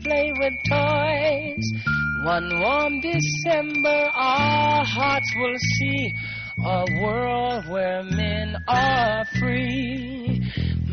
play with toys. One warm December, our hearts will see a world where men are free.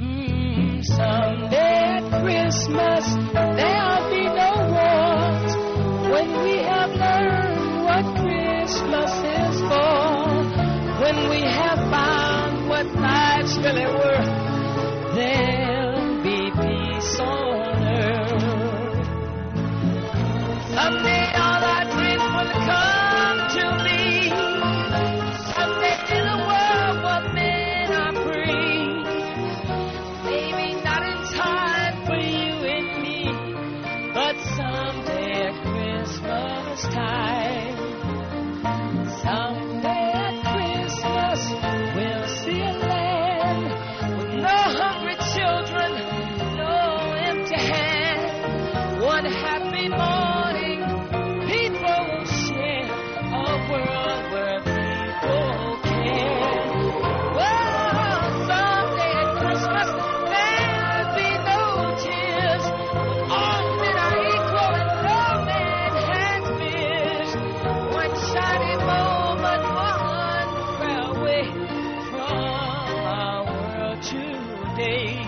Someday at Christmas, there'll be no wars. When we have learned what Christmas is for, when we have found what life's really worth, there'll be peace on earth. Someday all our dreams will come to be. Someday in a world where men are free. Maybe not in time for you and me, but someday at Christmas time. Someday at Christmas we'll see a land with no hungry children, no empty hand. One happy morning, people will share a world where people care. Well, someday at Christmas there'll be no tears. All men are equal and no man has fears. One shiny moment, one prayer away from our world today.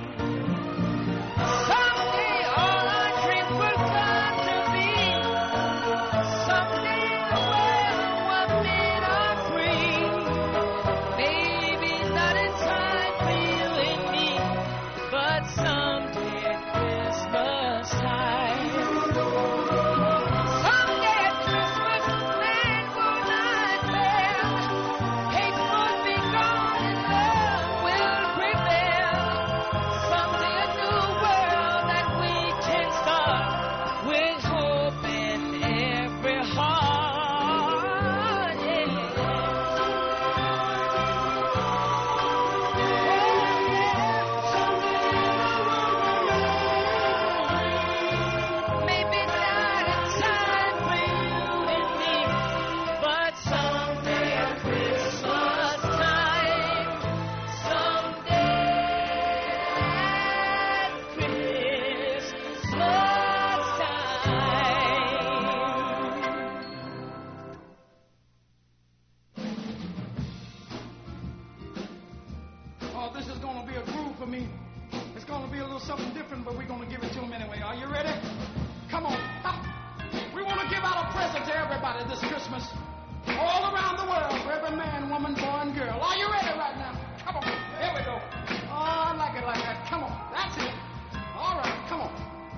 Someday all our dreams will come to be. Someday in a world where men are free. Maybe not in time for you and me, but someday at Christmas time. Someday at Christmas, land will not fail. Hate will be gone and love will prevail. Someday a new world that we can start with hope in every heart. Maybe not in time for you and me, but someday at Christmas time. Someday at Christmas time. Oh, this is going to be a groove for me. It's going to be a little something different, but we're going to give it to them anyway. Are you ready? Come on. We want to give out a present to everybody this Christmas. All around the world, for every man, woman, boy, and girl. Are you ready right now? Come on. Here we go. Oh, I like it like that. Come on. That's it. All right. Come on.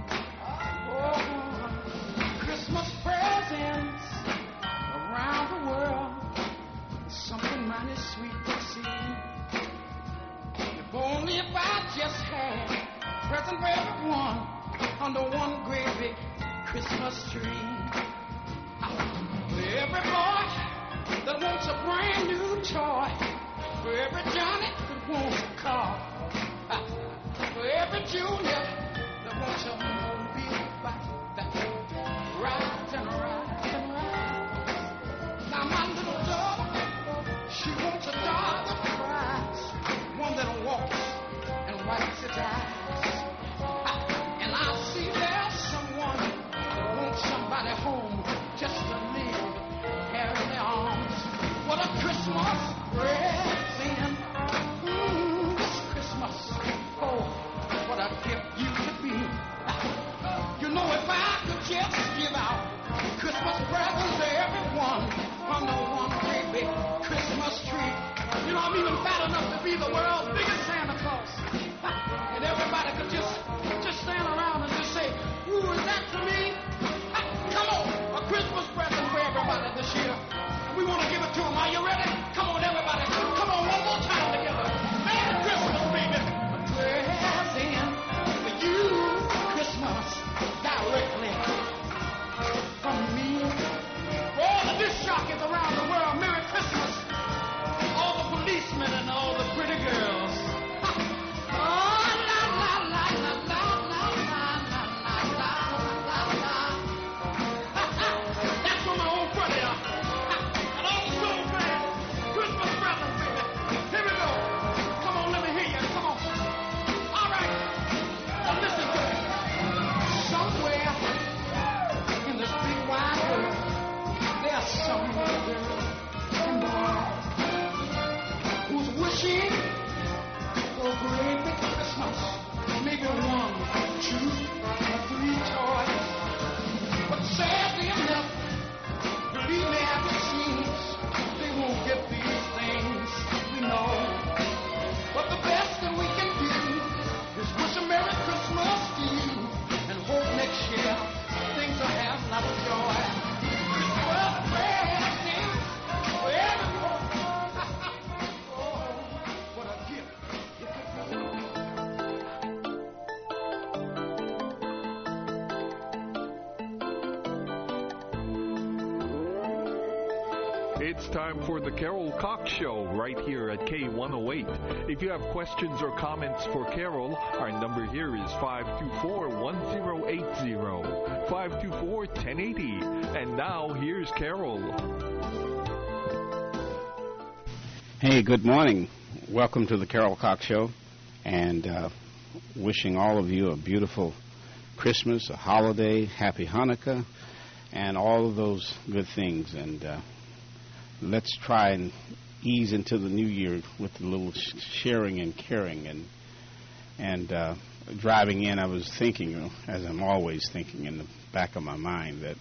Oh, Christmas presents around the world. Something mighty sweet to see. If only if I just had a present for everyone under one great big Christmas tree. For every boy that wants a brand new toy, for every Johnny that wants a car, for every Junior that wants a mobile bike that rides and rides and rides. Now my little daughter, she wants a dog that cries, one that walks and wipes its eyes. And I see there's someone that wants somebody home just to live here in their arms. What a Christmas present. This Christmas, oh, what a gift you could be. You know, if I could just give out Christmas presents to everyone under one great big Christmas tree. You know, I'm even fat enough to be the world's biggest Santa Claus. And everybody could just stand around and just say, ooh, is that for me? Come on, a Christmas present for everybody this year. And we want to give it to them. Are you ready? Come on, everybody. Come on, one more time together. Merry Christmas, baby. A present for you, Christmas, directly from me. For all the disc jockeys around the world, Merry Christmas. All the policemen and all the pretty girls. It's time for the Carol Cox Show right here at K108. If you have questions or comments for Carol, our number here is 524-1080, 524-1080. And now, here's Carol. Hey, good morning. Welcome to the Carol Cox Show, and wishing all of you a beautiful Christmas, a holiday, happy Hanukkah, and all of those good things. And let's try and ease into the new year with a little sharing and caring. And driving in, I was thinking, as I'm always thinking in the back of my mind, that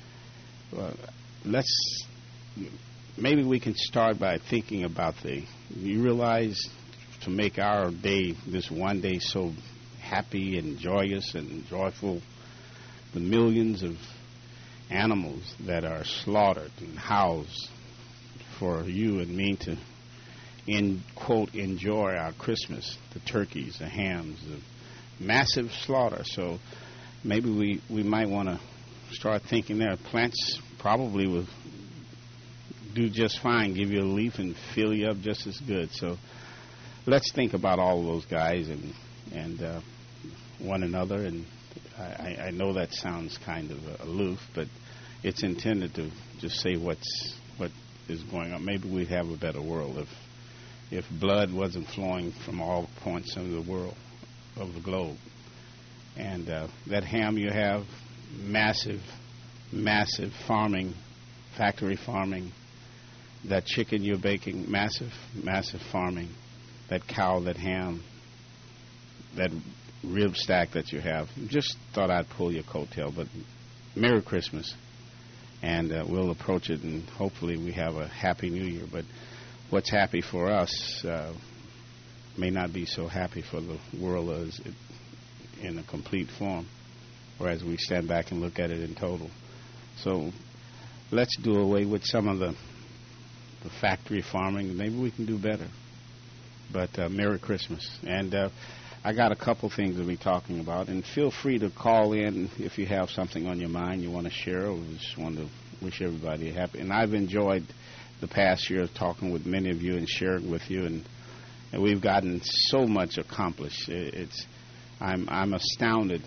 maybe we can start by thinking about you realize to make our day, this one day, so happy and joyous and joyful, the millions of animals that are slaughtered and housed for you and me to, quote, enjoy our Christmas, the turkeys, the hams, the massive slaughter. So maybe we might want to start thinking there. Plants probably will do just fine, give you a leaf and fill you up just as good. So let's think about all of those guys and one another. And I know that sounds kind of aloof, but it's intended to just say what is going on. Maybe we'd have a better world if blood wasn't flowing from all points of the world, of the globe. And that ham you have, massive farming, factory farming. That chicken you're baking, massive farming. That cow, that ham, that rib stack that you have. Just thought I'd pull your coattail, but Merry Christmas. And we'll approach it, and hopefully we have a happy New Year. But what's happy for us may not be so happy for the world as in a complete form, or as we stand back and look at it in total. So let's do away with some of the factory farming. Maybe we can do better. But Merry Christmas. And I got a couple things to be talking about. And feel free to call in if you have something on your mind you want to share, or just want to wish everybody happy. And I've enjoyed the past year talking with many of you and sharing with you. And we've gotten so much accomplished. I'm astounded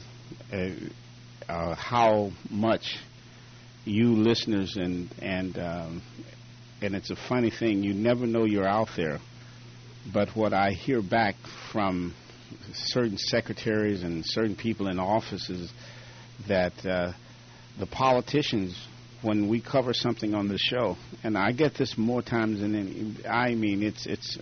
how much you listeners and it's a funny thing. You never know you're out there. But what I hear back from certain secretaries and certain people in offices, that the politicians, when we cover something on the show, and I get this more times than any, I mean, it's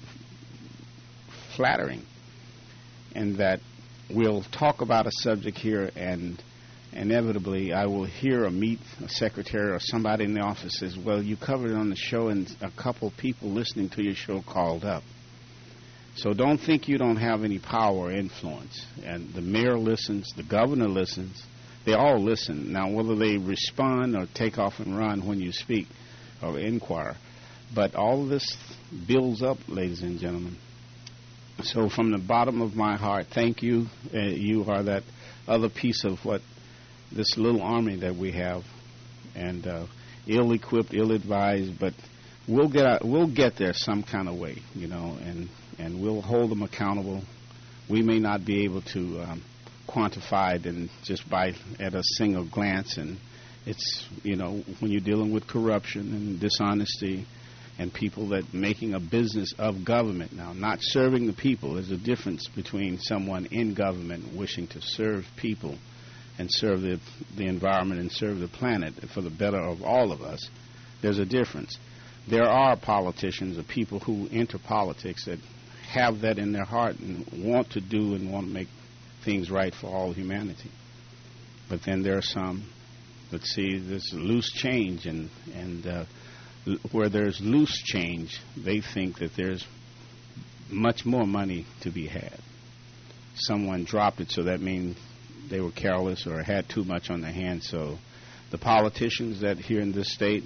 flattering, and that we'll talk about a subject here, and inevitably I will hear or meet a secretary or somebody in the office says, well, you covered it on the show, and a couple people listening to your show called up. So don't think you don't have any power or influence. And the mayor listens, the governor listens, they all listen. Now, whether they respond or take off and run when you speak or inquire, but all of this builds up, ladies and gentlemen. So from the bottom of my heart, thank you. You are that other piece of what this little army that we have, and ill-equipped, ill-advised, but we'll get there some kind of way, you know, and we'll hold them accountable. We may not be able to quantify it and just at a single glance, and it's, you know, when you're dealing with corruption and dishonesty and people that making a business of government. Now, not serving the people. There's a difference between someone in government wishing to serve people and serve the environment and serve the planet for the better of all of us. There's a difference. There are politicians or people who enter politics that have that in their heart and want to do and want to make things right for all humanity. But then there are some that see this loose change, and where there's loose change, they think that there's much more money to be had. Someone dropped it, so that means they were careless or had too much on their hands. So the politicians that here in this state,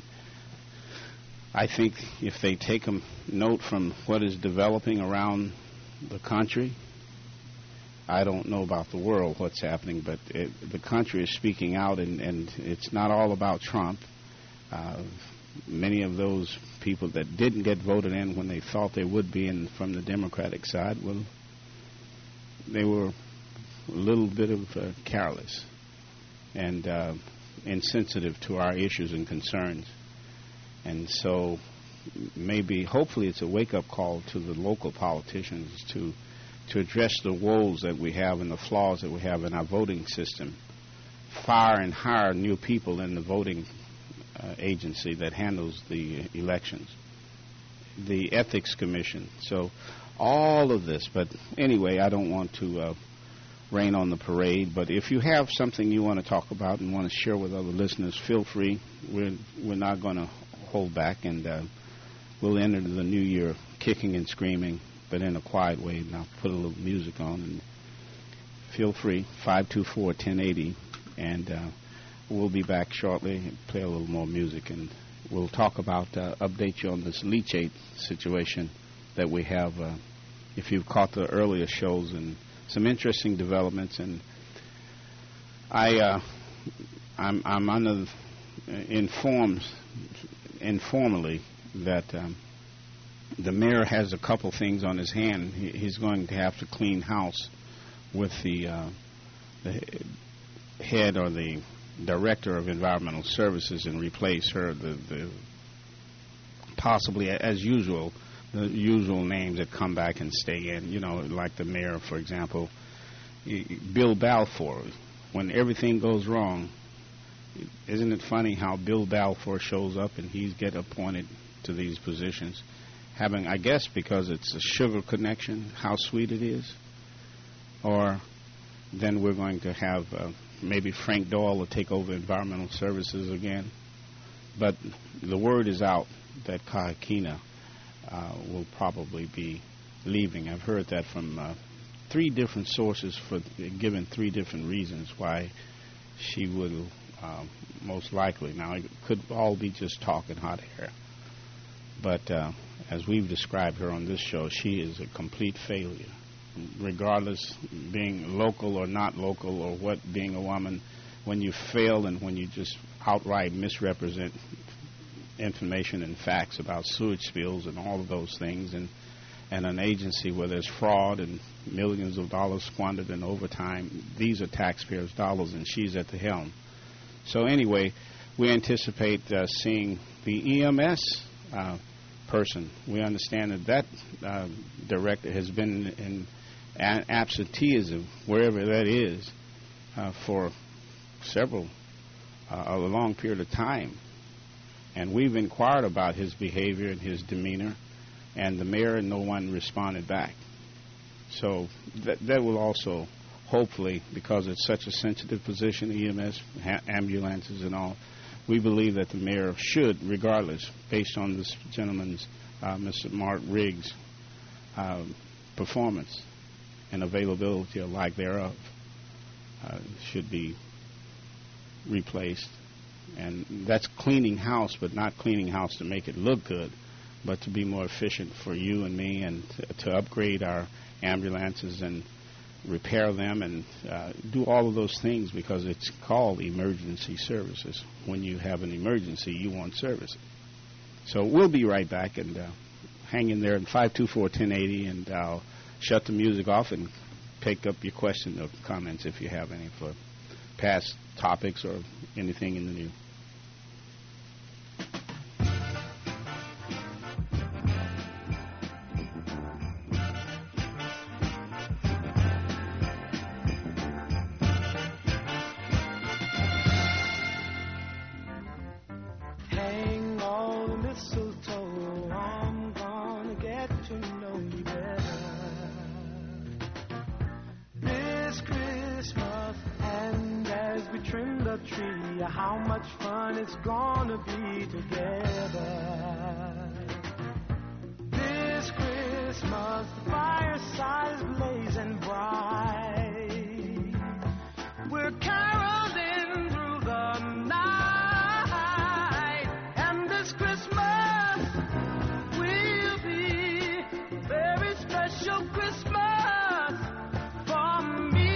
I think if they take a note from what is developing around the country, I don't know about the world what's happening, but the country is speaking out, and it's not all about Trump. many of those people that didn't get voted in when they thought they would be in from the Democratic side, well, they were a little bit of careless and insensitive to our issues and concerns. And so maybe, hopefully, it's a wake-up call to the local politicians to address the woes that we have and the flaws that we have in our voting system. Fire and hire new people in the voting agency that handles the elections. The Ethics Commission. So all of this. But anyway, I don't want to rain on the parade. But if you have something you want to talk about and want to share with other listeners, feel free. We're not going to hold back, and we'll enter the new year kicking and screaming, but in a quiet way. And I'll put a little music on, and feel free, 524-1080, and we'll be back shortly and play a little more music, and we'll talk about, update you on this leachate situation that we have, if you've caught the earlier shows, and some interesting developments. And I'm under informally that the mayor has a couple things on his hand. He's going to have to clean house with the head or the director of environmental services and replace her. The possibly, as usual, the usual names that come back and stay in. You know, like the mayor, for example, Bill Balfour. When everything goes wrong, isn't it funny how Bill Balfour shows up and he's get appointed to these positions, having, I guess, because it's a sugar connection, how sweet it is. Or then we're going to have maybe Frank Doyle will take over environmental services again. But the word is out that Kahakina will probably be leaving. I've heard that from 3 different sources, for given 3 different reasons why she will most likely. Now, it could all be just talk and hot air. But as we've described her on this show, she is a complete failure. Regardless, being local or not local, or what, being a woman, when you fail and when you just outright misrepresent information and facts about sewage spills and all of those things, and an agency where there's fraud and millions of dollars squandered in overtime, these are taxpayers' dollars, and she's at the helm. So anyway, we anticipate seeing the EMS person. We understand that director has been in absenteeism, wherever that is, for a long period of time. And we've inquired about his behavior and his demeanor, and the mayor and no one responded back. So that will also, hopefully, because it's such a sensitive position, EMS, ambulances and all, we believe that the mayor should, regardless, based on this gentleman's, Mr. Mark Riggs' performance and availability or lack thereof, should be replaced. And that's cleaning house, but not cleaning house to make it look good, but to be more efficient for you and me, and to upgrade our ambulances and repair them and do all of those things, because it's called emergency services. When you have an emergency, you want service. So we'll be right back, and hang in there at 524-1080, and I'll shut the music off and pick up your questions or comments if you have any for past topics or anything in the new. Hang all the mistletoe, I'm gonna get to know you better this Christmas. And as we trim the tree, how much fun it's gonna be together this Christmas. The fireside is blazing bright, we're caroling through the night, and this Christmas will be a very special Christmas for me.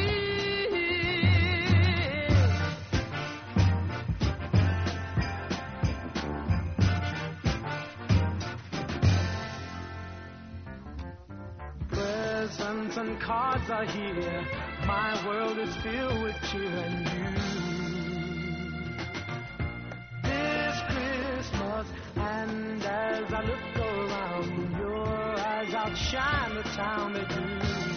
cards are here. My world is filled with cheer and you. This Christmas, and as I look around, your eyes outshine the town they do.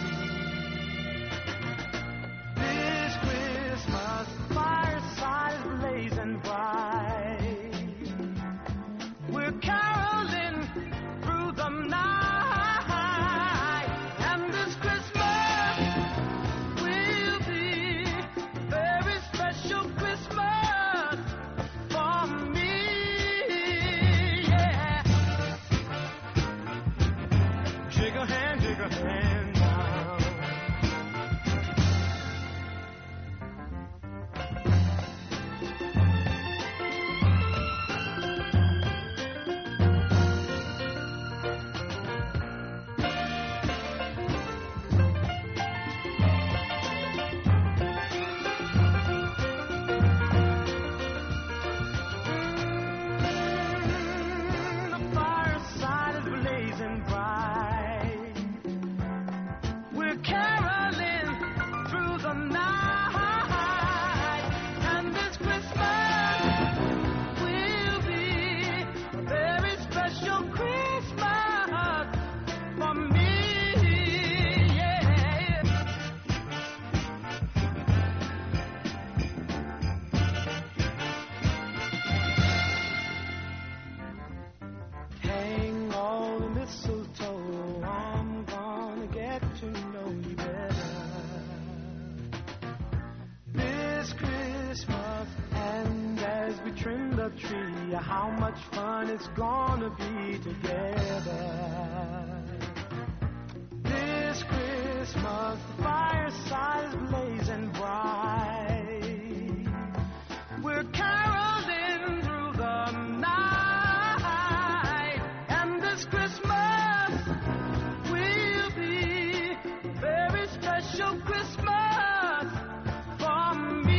This Christmas, fireside is blazing bright. We're caroling through the night. How much fun it's gonna be together. This Christmas, the fireside is blazing bright. We're caroling through the night. And this Christmas will be a very special Christmas for me.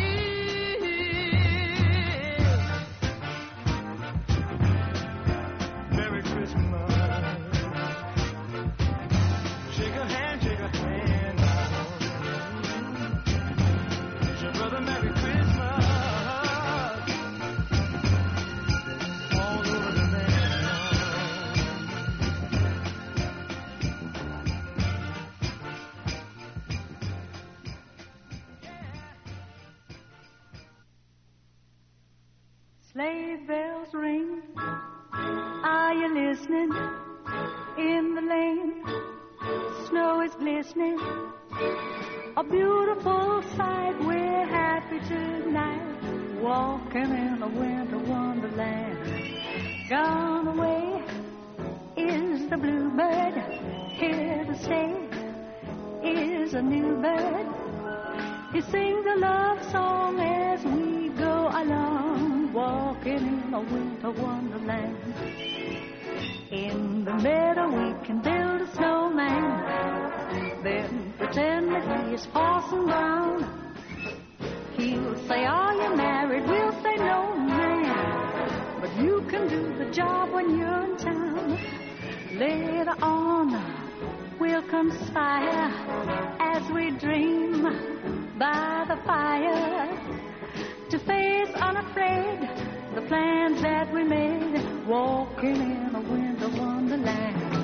Sleigh bells ring, are you listening? In the lane, snow is glistening. A beautiful sight, we're happy tonight, walking in a winter wonderland. Gone away is the bluebird, here to stay is a new bird. He sings a love song as we go along, walking in a winter wonderland. In the meadow we can build a snowman, then pretend that he is Parson Brown. He'll say, are you married? We'll say, no, man, but you can do the job when you're in town. Later on we'll conspire as we dream by the fire to face unafraid the plans that we made, walking in a winter wonderland.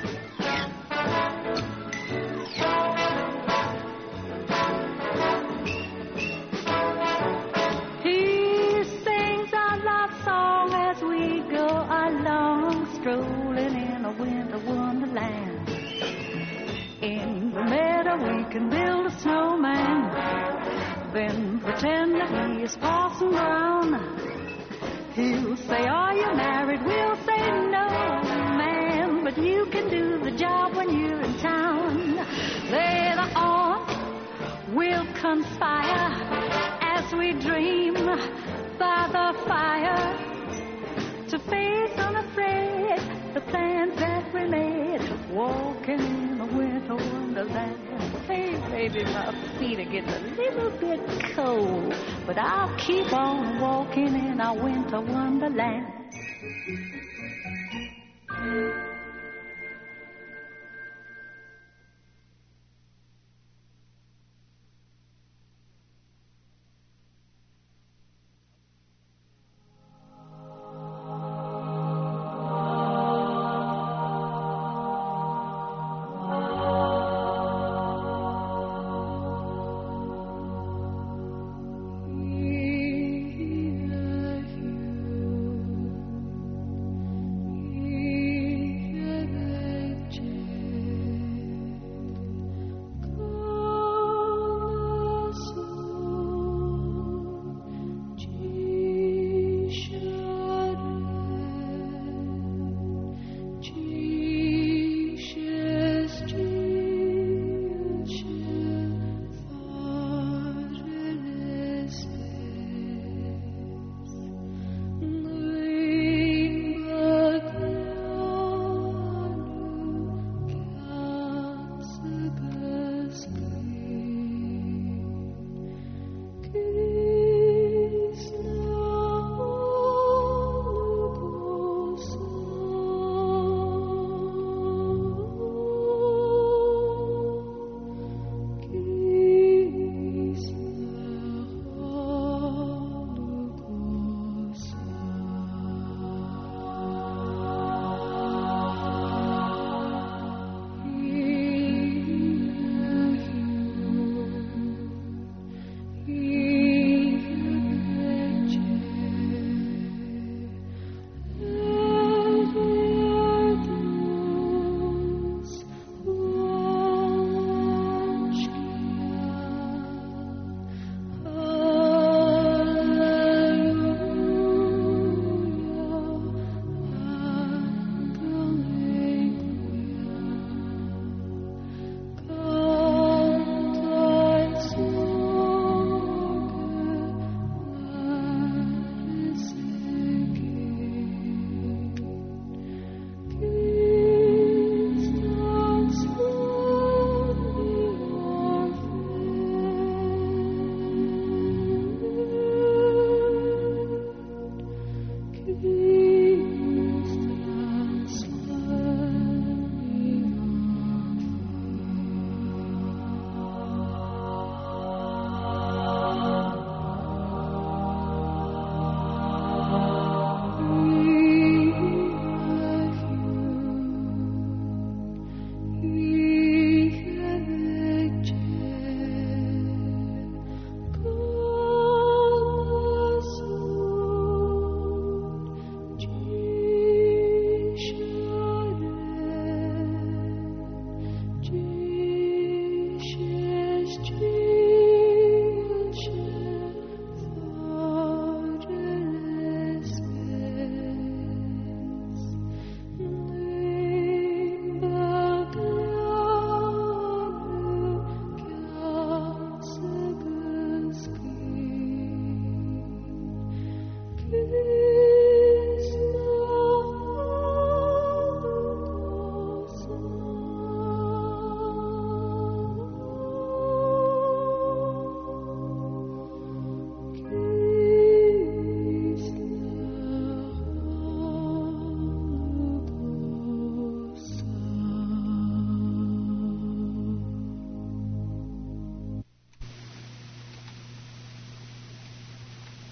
He sings our love song as we go along, strolling in a winter wonderland. In the meadow we can build a snowman, then pretend that he is Parson Brown. He'll say, are you married? We'll say, no, man, but you can do the job when you're in town. Later on, we'll conspire as we dream by the fire to face unafraid the plans that we made, walking in a winter wonderland. Hey, baby, my feet are getting a little bit cold, but I'll keep on walking in our winter wonderland.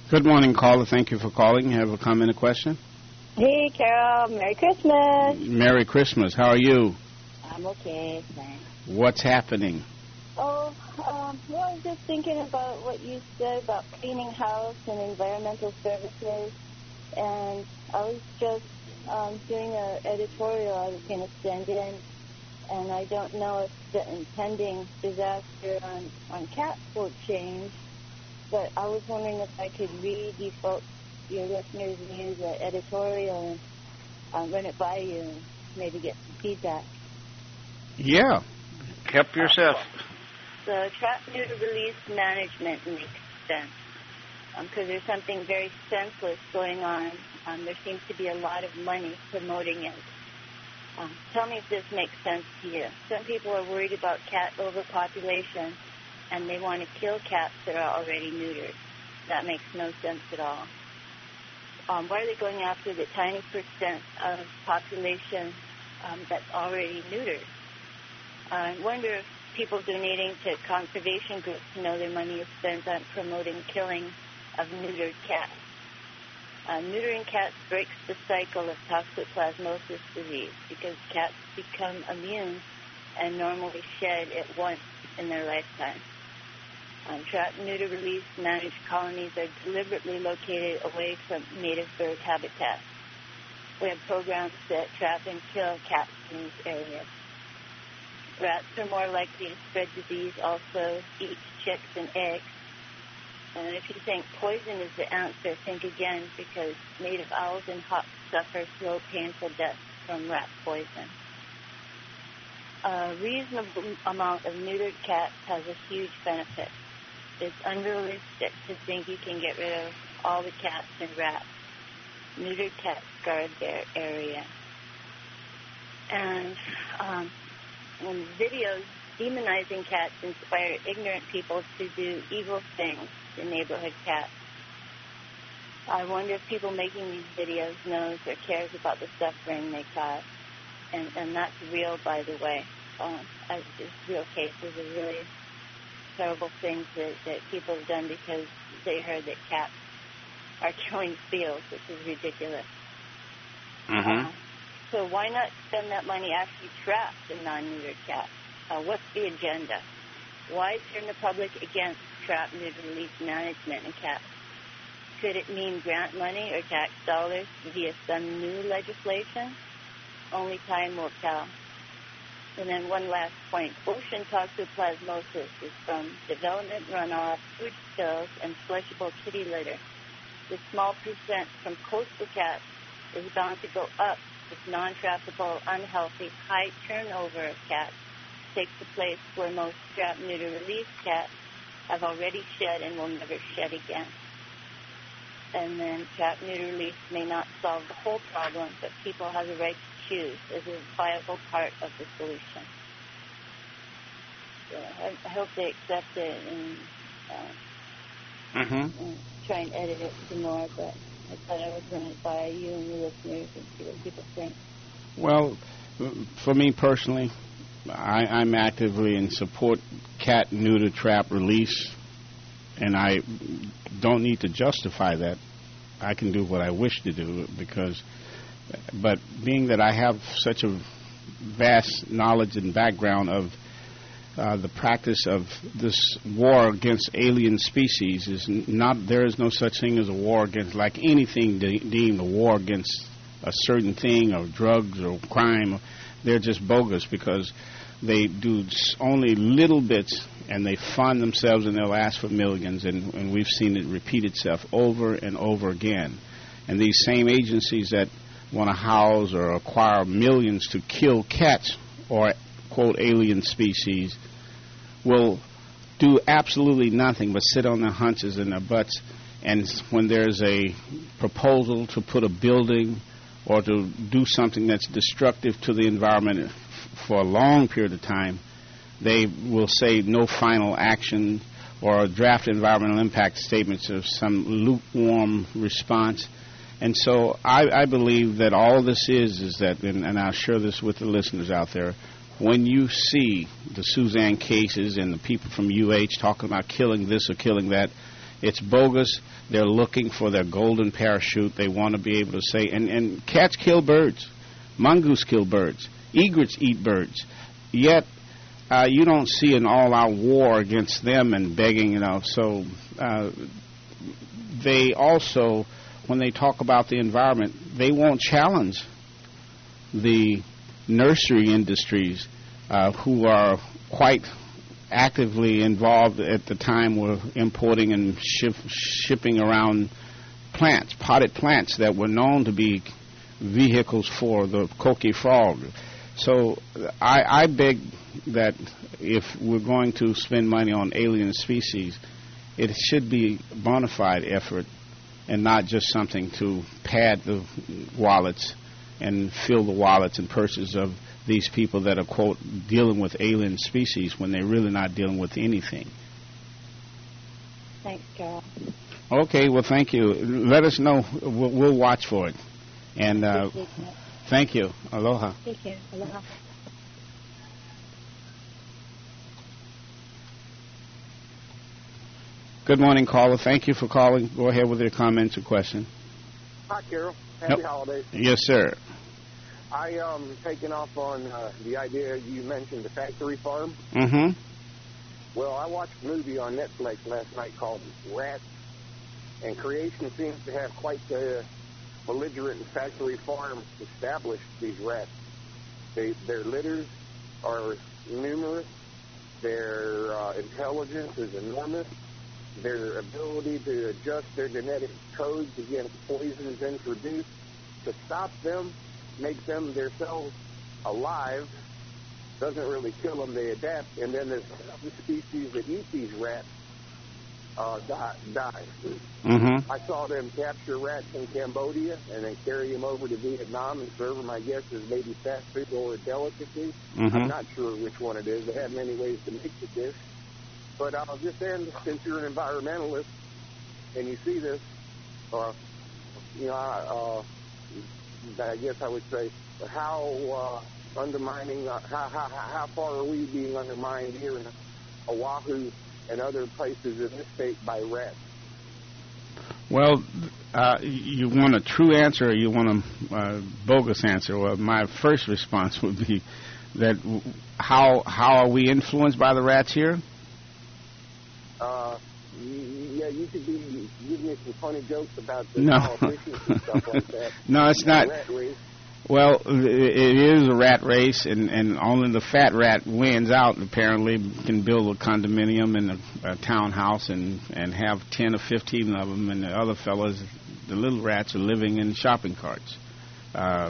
Good morning, caller. Thank you for calling. You have a comment or question? Hey, Carol. Merry Christmas. Merry Christmas. How are you? I'm okay, thanks. What's happening? Oh, well, I was just thinking about what you said about cleaning house and environmental services, and I was just doing an editorial I was going to send in, and I don't know if the impending disaster on cats will change, but I was wondering if I could read you folks, your listeners' views, the editorial, and run it by you and maybe get some feedback. Yeah. Help yourself. The trap neuter release management makes sense because there's something very senseless going on. There seems to be a lot of money promoting it. Tell me if this makes sense to you. Some people are worried about cat overpopulation, and they want to kill cats that are already neutered. That makes no sense at all. Why are they going after the tiny percent of population that's already neutered? I wonder if people donating to conservation groups know their money is spent on promoting killing of neutered cats. Neutering cats breaks the cycle of toxoplasmosis disease because cats become immune and normally shed at once in their lifetime. Trap, neuter, release, managed colonies are deliberately located away from native bird habitats. We have programs that trap and kill cats in these areas. Rats are more likely to spread disease, also eat chicks and eggs. And if you think poison is the answer, think again, because native owls and hawks suffer slow, painful deaths from rat poison. A reasonable amount of neutered cats has a huge benefit. It's unrealistic to think you can get rid of all the cats and rats. Neutered cats guard their area. And when videos demonizing cats inspire ignorant people to do evil things to neighborhood cats. I wonder if people making these videos knows or cares about the suffering they cause. And that's real, by the way. It's real cases of really terrible things that people have done because they heard that cats are killing seals, which is ridiculous. Mm-hmm. So why not spend that money actually trap the non-neutered cats? What's the agenda? Why turn the public against trap, neuter, release management in cats? Could it mean grant money or tax dollars via some new legislation? Only time will tell. And then one last point. Ocean toxoplasmosis is from development runoff, food spills, and flushable kitty litter. The small percent from coastal cats is bound to go up if non-trappable, unhealthy, high turnover of cats takes the place where most trap, neuter, release cats have already shed and will never shed again. And then trap, neuter, release may not solve the whole problem, but people have the right to choose as a viable part of the solution. So I hope they accept it and try and edit it some more, but I thought I would run it by you and your listeners and see what people think. Well, for me personally, I'm actively in support cat neuter trap release, and I don't need to justify that. I can do what I wish to do but being that I have such a vast knowledge and background of the practice of this war against alien species, there is no such thing as a war against, like anything deemed a war against a certain thing or drugs or crime. They're just bogus because they do only little bits and they fund themselves and they'll ask for millions, and we've seen it repeat itself over and over again. And these same agencies that want to house or acquire millions to kill cats or, quote, alien species will do absolutely nothing but sit on their haunches and their butts, and when there's a proposal to put a building or to do something that's destructive to the environment for a long period of time, they will say no final action or draft environmental impact statements of some lukewarm response. And so I believe that all this is that, and I'll share this with the listeners out there, when you see the Suzanne cases and the people from UH talking about killing this or killing that, It's bogus. They're looking for their golden parachute. They want to be able to say, and cats kill birds, mongoose kill birds, egrets eat birds. Yet you don't see an all-out war against them and begging, So they also, when they talk about the environment, they won't challenge the nursery industries who are quite actively involved at the time were importing and shipping around plants, potted plants that were known to be vehicles for the coqui frog. So I beg that if we're going to spend money on alien species, it should be a bona fide effort and not just something to pad the wallets and fill the wallets and purses of these people that are, quote, dealing with alien species when they're really not dealing with anything. Thanks, Carol. Okay, well, thank you. Let us know. We'll watch for it. And thank you. Aloha. Take care. Aloha. Good morning, caller. Thank you for calling. Go ahead with your comments or question. Hi, Carol. Happy holidays. Yes, sir. I taking off on the idea you mentioned, the factory farm. Mm-hmm. Well, I watched a movie on Netflix last night called Rats, and creation seems to have quite the belligerent factory farm established, these rats. Their litters are numerous. Their intelligence is enormous. Their ability to adjust their genetic codes against poisons introduced to stop them, make them themselves alive, doesn't really kill them, they adapt, and then there's other species that eat these rats die. Mm-hmm. I saw them capture rats in Cambodia and then carry them over to Vietnam and serve them, I guess, as maybe fast food or a delicacy. Mm-hmm. I'm not sure which one it is. They have many ways to make the dish. But I'll just end, since you're an environmentalist and you see this, I guess I would say, how undermining, how far are we being undermined here in Oahu and other places in this state by rats? Well, you want a true answer or you want a bogus answer? Well, my first response would be that how are we influenced by the rats here? Yeah, you could be giving me some funny jokes about the No. politicians and stuff like that. No, it's not. Rat race. Well, it is a rat race, and only the fat rat wins out, apparently, can build a condominium and a townhouse and have 10 or 15 of them, and the other fellas, the little rats, are living in shopping carts. I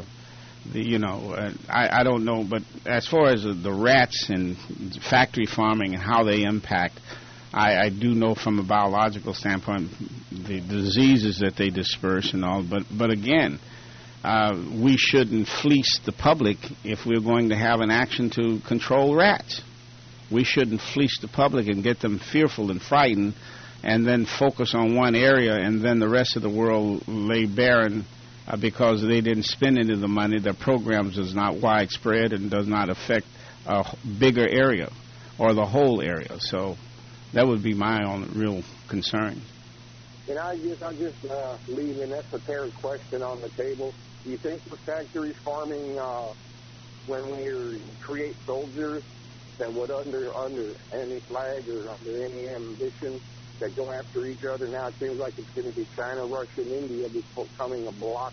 don't know, but as far as the rats and factory farming and how they impact, I do know from a biological standpoint the diseases that they disperse and all, but again, we shouldn't fleece the public if we're going to have an action to control rats. We shouldn't fleece the public and get them fearful and frightened and then focus on one area and then the rest of the world lay barren because they didn't spend any of the money. Their programs is not widespread and does not affect a bigger area or the whole area. So that would be my own real concern. And I'll just leave an esoteric question on the table. Do you think with factory farming, when we create soldiers that would under any flag or under any ambition that go after each other, now it seems like it's going to be China, Russia, and India becoming a block.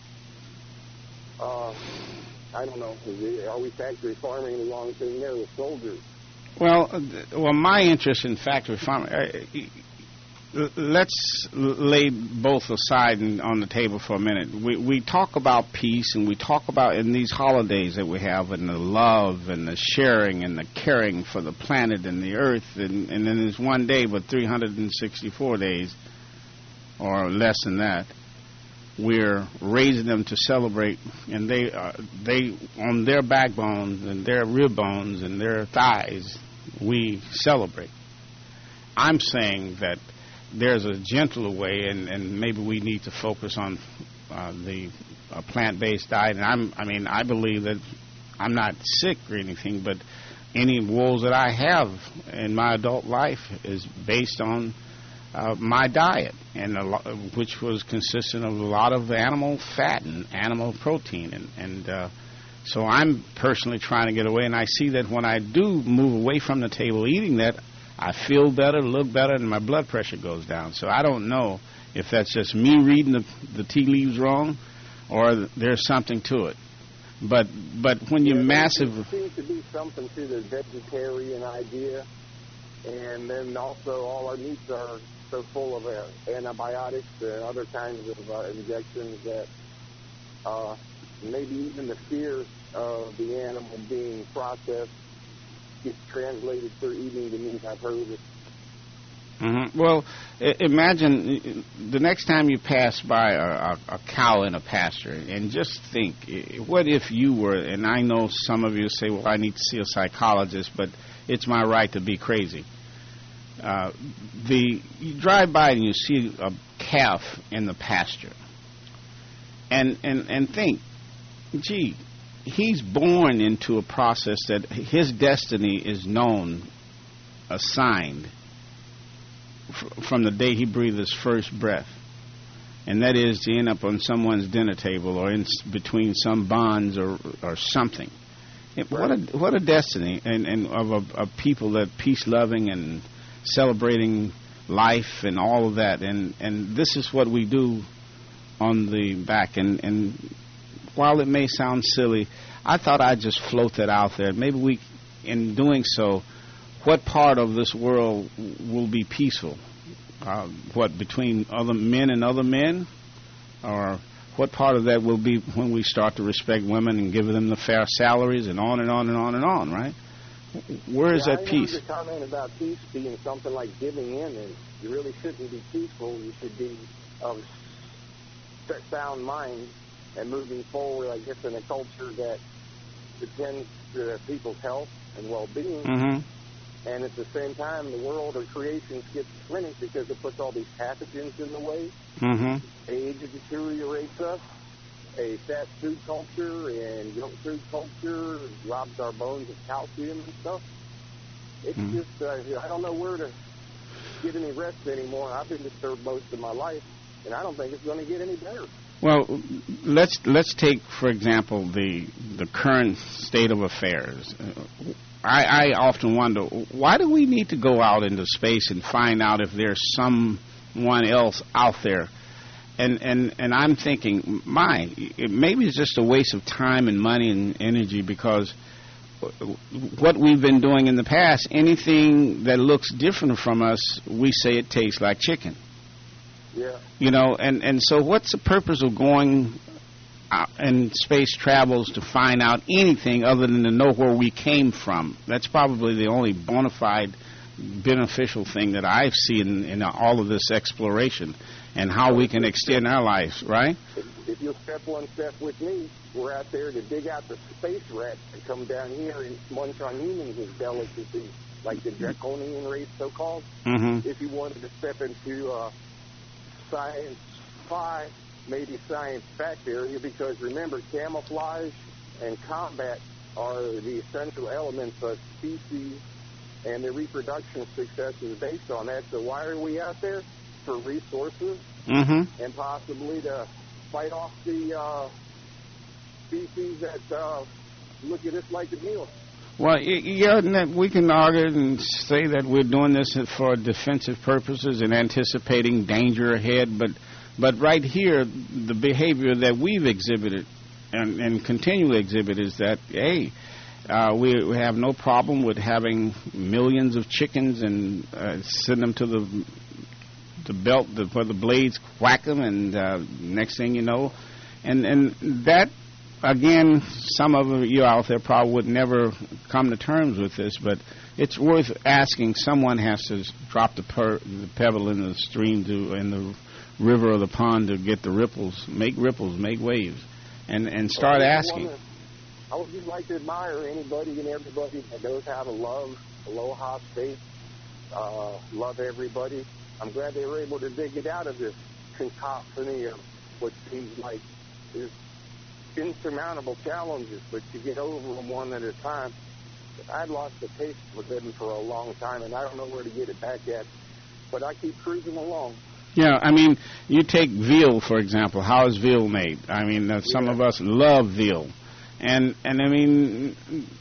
I don't know. Are we factory farming the wrong thing there with soldiers? Well, my interest in factory farming, let's lay both aside and on the table for a minute. We talk about peace, and we talk about in these holidays that we have, and the love and the sharing and the caring for the planet and the earth, and then there's one day, but 364 days or less than that, we're raising them to celebrate, and they on their backbones and their rib bones and their thighs, we celebrate. I'm saying that there's a gentler way, and maybe we need to focus on the plant-based diet. And I believe that I'm not sick or anything, but any woes that I have in my adult life is based on my diet, and which was consistent of a lot of animal fat and animal protein, and so I'm personally trying to get away. And I see that when I do move away from the table eating that, I feel better, look better, and my blood pressure goes down. So I don't know if that's just me reading the tea leaves wrong, or there's something to it. But when you're massive, there seems to be something to the vegetarian idea, and then also all our meats are so full of antibiotics and other kinds of injections that maybe even the fear of the animal being processed gets translated through eating the meat. I've heard it. Mm-hmm. Well, imagine the next time you pass by a cow in a pasture, and just think, what if you were, and I know some of you say, well, I need to see a psychologist, but it's my right to be crazy. You drive by and you see a calf in the pasture, and think, gee, he's born into a process that his destiny is known, assigned, from the day he breathed his first breath, and that is to end up on someone's dinner table or in between some bonds or something. What a destiny, and of a people that peace loving and celebrating life and all of that, and this is what we do on the back. And while it may sound silly, I thought I'd just float that out there. Maybe in doing so, what part of this world will be peaceful? Between other men and other men? Or what part of that will be when we start to respect women and give them the fair salaries and on and on and on and on, right? Where is that peace? I know your comment about peace being something like giving in, and you really shouldn't be peaceful. You should be of sound mind and moving forward, I guess, in a culture that depends on people's health and well-being. Mm-hmm. And at the same time, the world or creation gets schizophrenic because it puts all these pathogens in the way. Mm-hmm. Age deteriorates us. A fast food culture and junk food culture robs our bones of calcium and stuff. It's just, I don't know where to get any rest anymore. I've been disturbed most of my life, and I don't think it's going to get any better. Well, let's take, for example, the current state of affairs. I often wonder, why do we need to go out into space and find out if there's someone else out there? And I'm thinking, maybe it's just a waste of time and money and energy, because what we've been doing in the past, anything that looks different from us, we say it tastes like chicken. Yeah. You know, and so what's the purpose of going out in space travels to find out anything other than to know where we came from? That's probably the only bona fide beneficial thing that I see in all of this exploration and how we can extend our lives, right? If you'll step one step with me, we're out there to dig out the space rats that come down here and munch on humans as delicacies, like the draconian race, so-called. Mm-hmm. If you wanted to step into science fi, maybe science fact area, because remember, camouflage and combat are the essential elements of species, and their reproduction success is based on that. So why are we out there? For resources, and possibly to fight off the species that look at us like a meal. Well, yeah, we can argue and say that we're doing this for defensive purposes and anticipating danger ahead, but right here, the behavior that we've exhibited and continually exhibit is that, hey, we have no problem with having millions of chickens and send them to the belt where the blades whack them, and next thing you know, and that, again, some of you out there probably would never come to terms with this, but it's worth asking. Someone has to drop the pebble in the stream in the river or the pond to get the ripples, make waves, and start asking. I would just like to admire anybody and everybody that knows how to love, aloha space, love everybody. I'm glad they were able to dig it out of this cacophony of what seems like is insurmountable challenges, but you get over them one at a time. I'd lost the taste for them for a long time, and I don't know where to get it back at. but I keep cruising along. Yeah, I mean, you take veal, for example. How is veal made? I mean, some of us love veal. And I mean,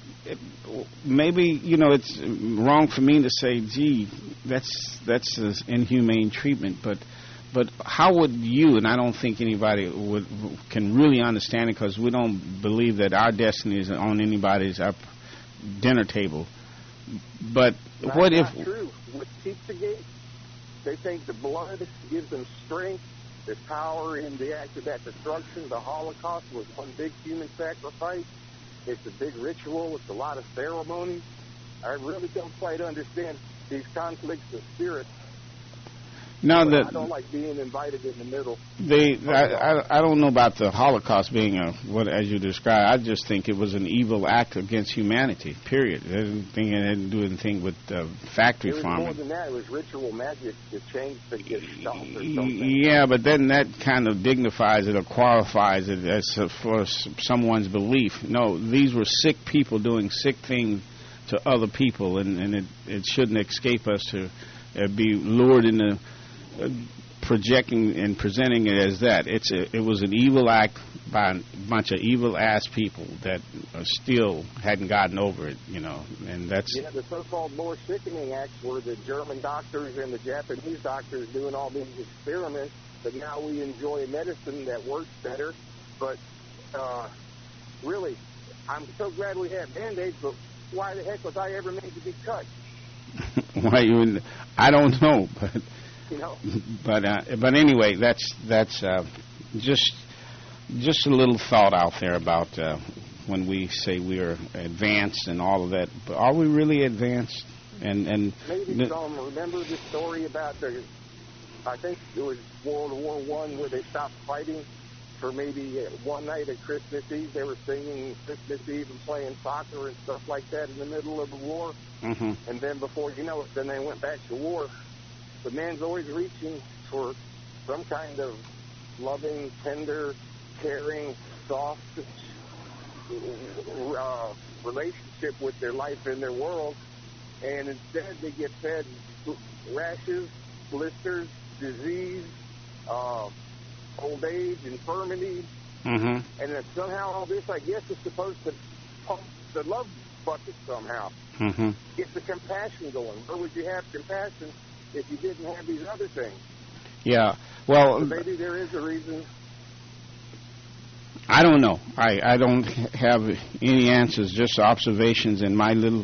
maybe, you know, it's wrong for me to say, gee, that's inhumane treatment, but how would you, and I don't think anybody can really understand it because we don't believe that our destiny is on anybody's dinner table. But That's what not if... true. With Pizzagate, they think the blood gives them strength. There's power in the act of that destruction. The Holocaust was one big human sacrifice. It's a big ritual. It's a lot of ceremony. I really don't quite understand these conflicts of spirit. Now I don't like being invited in the middle. I don't know about the Holocaust being what as you described. I just think it was an evil act against humanity. Period. I didn't think it had to do anything with factory farming. It was more than that. It was ritual magic to change to get stuff or something. Yeah, but then that kind of dignifies it or qualifies it as for someone's belief. No, these were sick people doing sick things to other people, and it shouldn't escape us to be lured into projecting and presenting it as that. It was an evil act by a bunch of evil ass people that still hadn't gotten over it, you know, and that's... Yeah, the so-called more sickening acts were the German doctors and the Japanese doctors doing all these experiments, but now we enjoy medicine that works better. But really, I'm so glad we have Band-Aids, but why the heck was I ever made to be cut? Why I don't know, but... You know? But anyway, that's just a little thought out there about when we say we are advanced and all of that. But are we really advanced? And maybe some remember the story about I think it was World War I where they stopped fighting for maybe one night at Christmas Eve. They were singing Christmas Eve and playing soccer and stuff like that in the middle of the war. Mm-hmm. And then before you know it, then they went back to war. The man's always reaching for some kind of loving, tender, caring, soft relationship with their life and their world. And instead they get fed rashes, blisters, disease, old age, infirmity. Mm-hmm. And then somehow all this, I guess, is supposed to pump the love bucket somehow. Mm-hmm. Get the compassion going. Where would you have compassion if you didn't have these other things? Yeah, well... So maybe there is a reason. I don't know. I don't have any answers, just observations in my little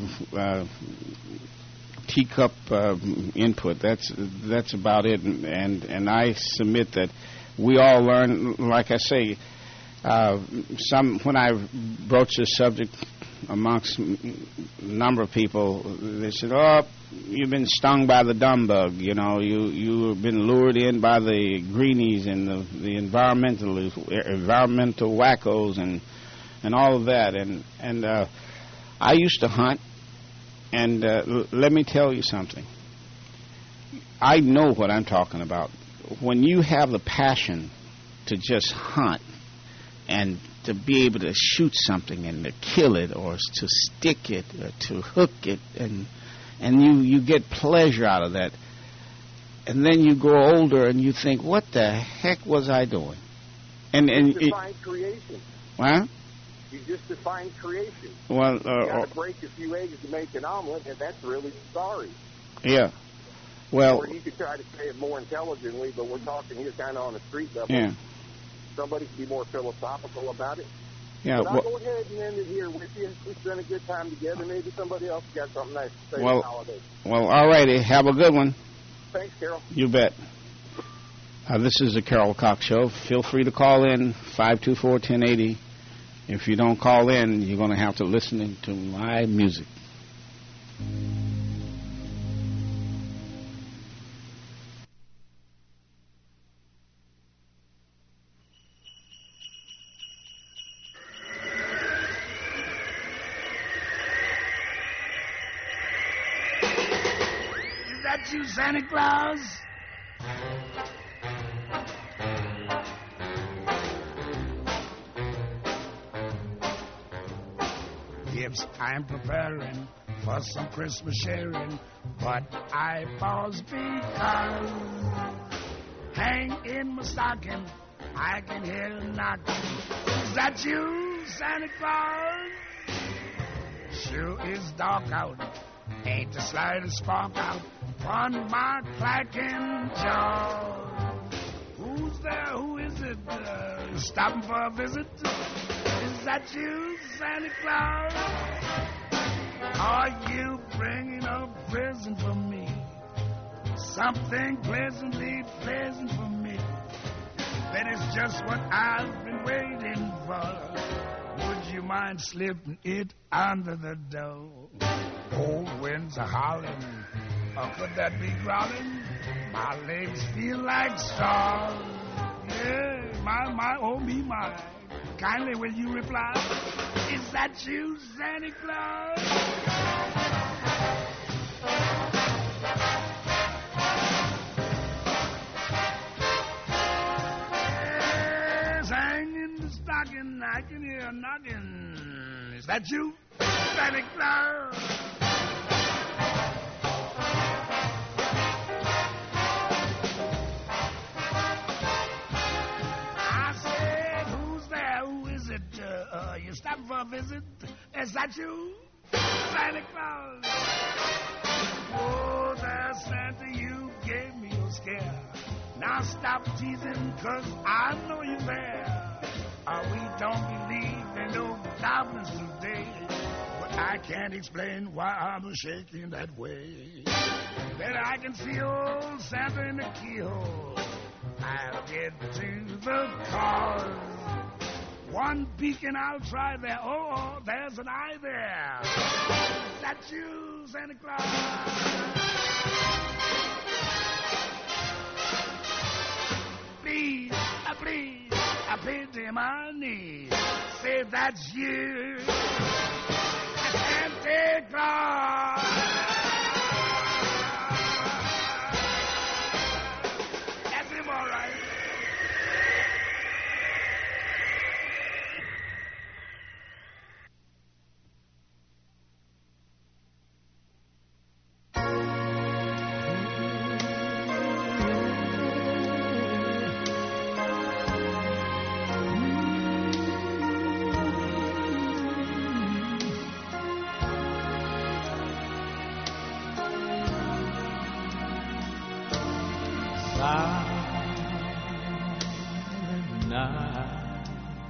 teacup input. That's about it. And I submit that we all learn, like I say, when I broach this subject amongst a number of people, they said, "Oh, you've been stung by the dumb bug. You know, you've been lured in by the greenies and the environmental wackos and all of that." And I used to hunt, and let me tell you something. I know what I'm talking about. When you have the passion to just hunt and to be able to shoot something and to kill it or to stick it or to hook it, and you get pleasure out of that, and then you grow older and you think, what the heck was I doing? And you define creation. What? You just define creation. Well, you got to break a few eggs to make an omelet, and that's really sorry. Yeah. Well, or you could try to say it more intelligently, but we're talking here kind of on a street level. Yeah. Somebody can be more philosophical about it. Yeah. But I'll go ahead and end it here with you. We spent a good time together. Maybe somebody else got something nice to say on the holiday. Well, all righty. Have a good one. Thanks, Carol. You bet. This is the Carol Cox Show. Feel free to call in, 524-1080. If you don't call in, you're going to have to listen to my music. Is that you, Santa Claus? Yes, I'm preparing for some Christmas sharing, but I pause because hang in my stocking, I can hear a knocking. Is that you, Santa Claus? Sure is dark out, ain't the slightest spark out on my clacking jaw. Who's there? Who is it? Stopping for a visit? Is that you, Santa Claus? Are you bringing a present for me? Something pleasantly pleasant for me. That is just what I've been waiting for. Would you mind slipping it under the door? Cold winds are howling, or could that be growling? My legs feel like straws. Yeah, my, oh me, my. Kindly will you reply? Is that you, Santa Claus? Yes, hang in the stocking, I can hear a knocking. Is that you, Santa Claus? You stopping for a visit? Is that you, Santa Claus? Oh, there, Santa, you gave me a scare. Now stop teasing, 'cause I know you're there. We don't believe in no goblins today, but I can't explain why I'm shaking that way. Then I can see old Santa in the keyhole. I'll get to the cause. One beacon I'll try there. Oh, there's an eye there. Is that you, Santa Claus? Please, I pity my knees. Say that's you, Santa Claus. That's him, all right. Silent night,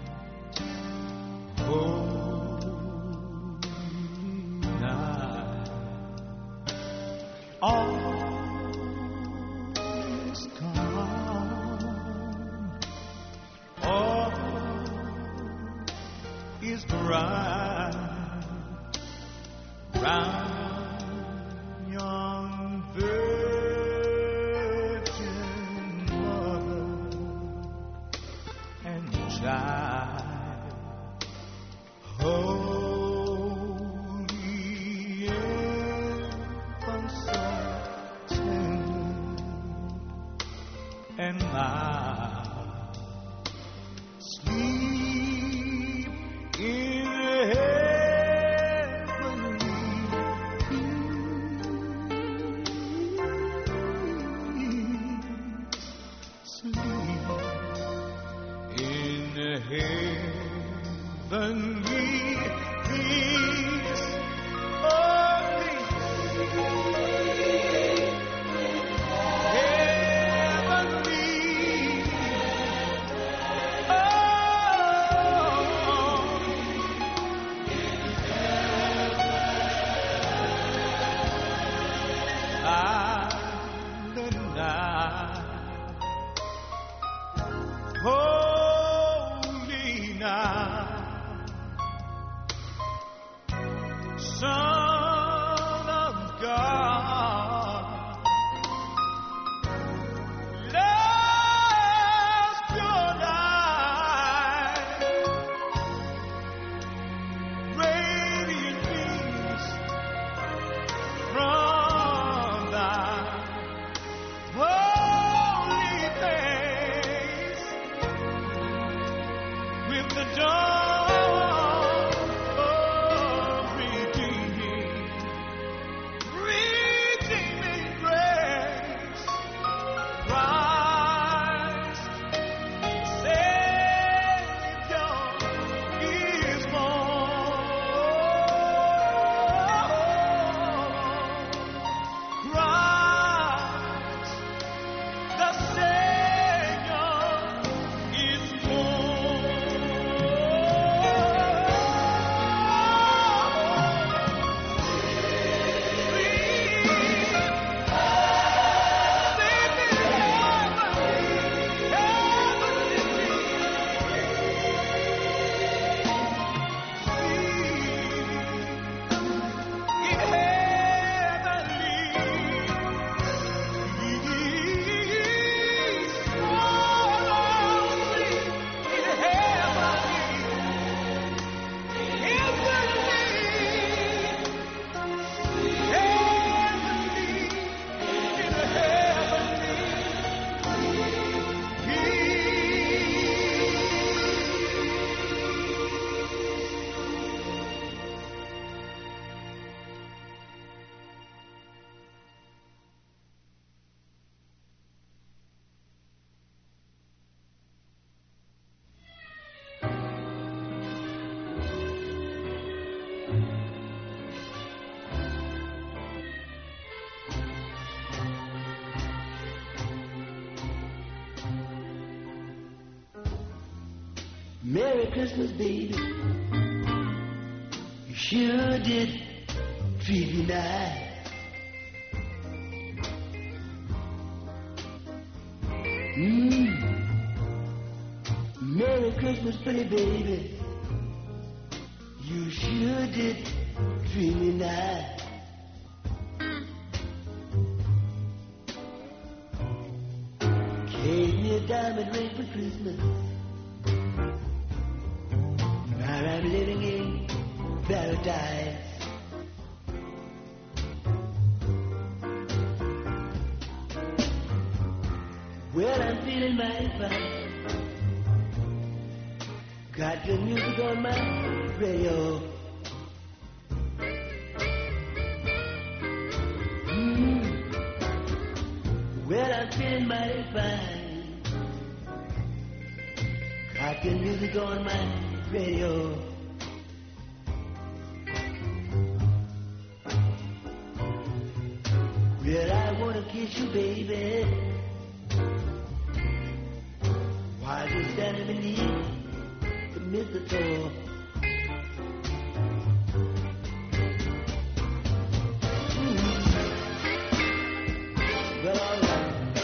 holy night, all is calm, all is bright round young child, holy infant, so tender and mild, sleep in heavenly peace, sleep in heavenly peace, oh peace, heavenly, oh, silent night, holy night, Son of God, last pure light, radiant beams from thy holy face, with the dawn of redeeming Merry Christmas, baby. You sure did treat me nice. Merry Christmas, pretty baby. You sure did treat me nice. Gave me a diamond ring for Christmas. Now I'm living in paradise. Well, I'm feeling mighty fine. Got good music on my radio. Well, I'm feeling mighty fine. Got good music on my radio. Well, I wanna kiss you, baby. While you're standing beneath the mistletoe. Well, all right.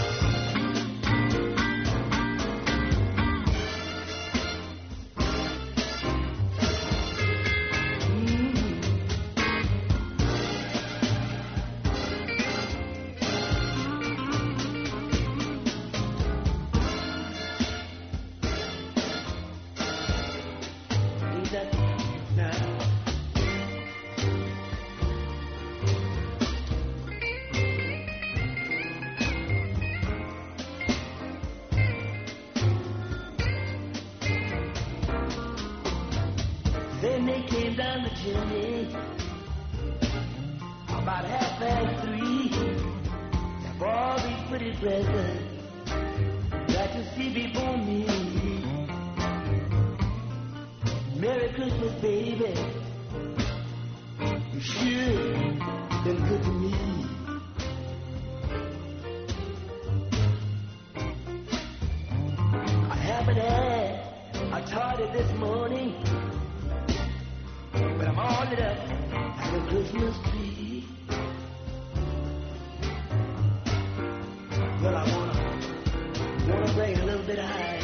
Then they came down the chimney about 3:30. Have all these pretty presents that you see before me. Merry Christmas, baby. You sure been good to me. I haven't had a tardy this morning, but I'm all lit up like a Christmas tree. Well, I wanna bring a little bit of high.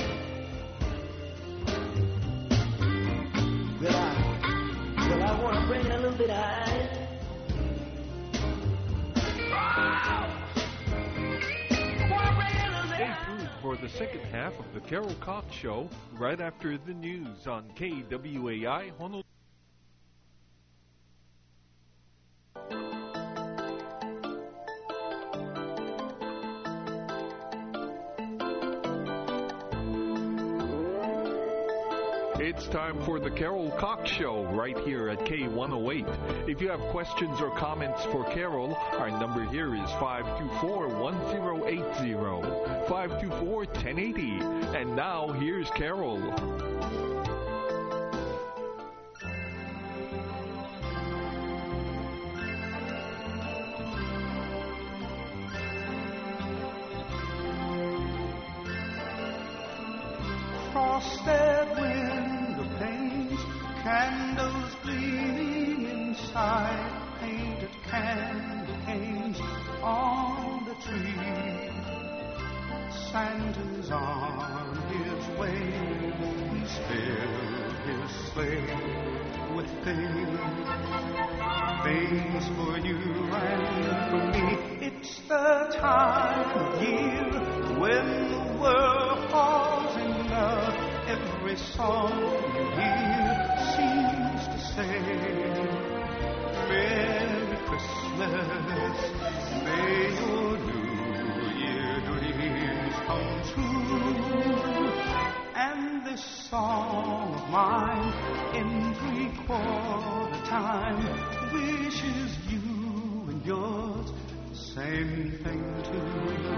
Well, I wanna bring it a little bit high. Stay tuned for the second half of the Carol Cox Show right after the news on KWAI Honolulu. It's time for the Carol Cox Show right here at K108. If you have questions or comments for Carol, our number here is 524-1080, 524-1080. And now, here's Carol. Frosted window panes, candles gleaming inside, painted candy canes on the tree. Santa's on his way, he's filled his sleigh with things for you and for me. It's the time of year when the world falls in love. Every song you hear seems to say, Merry Christmas, may your New Year dreams come true. And this song of mine in 3/4 time wishes you and yours the same thing too.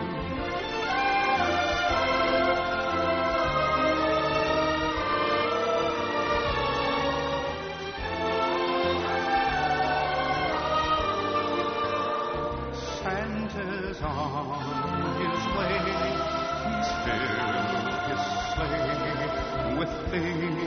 Santa's on his way, he's filled his sleigh with things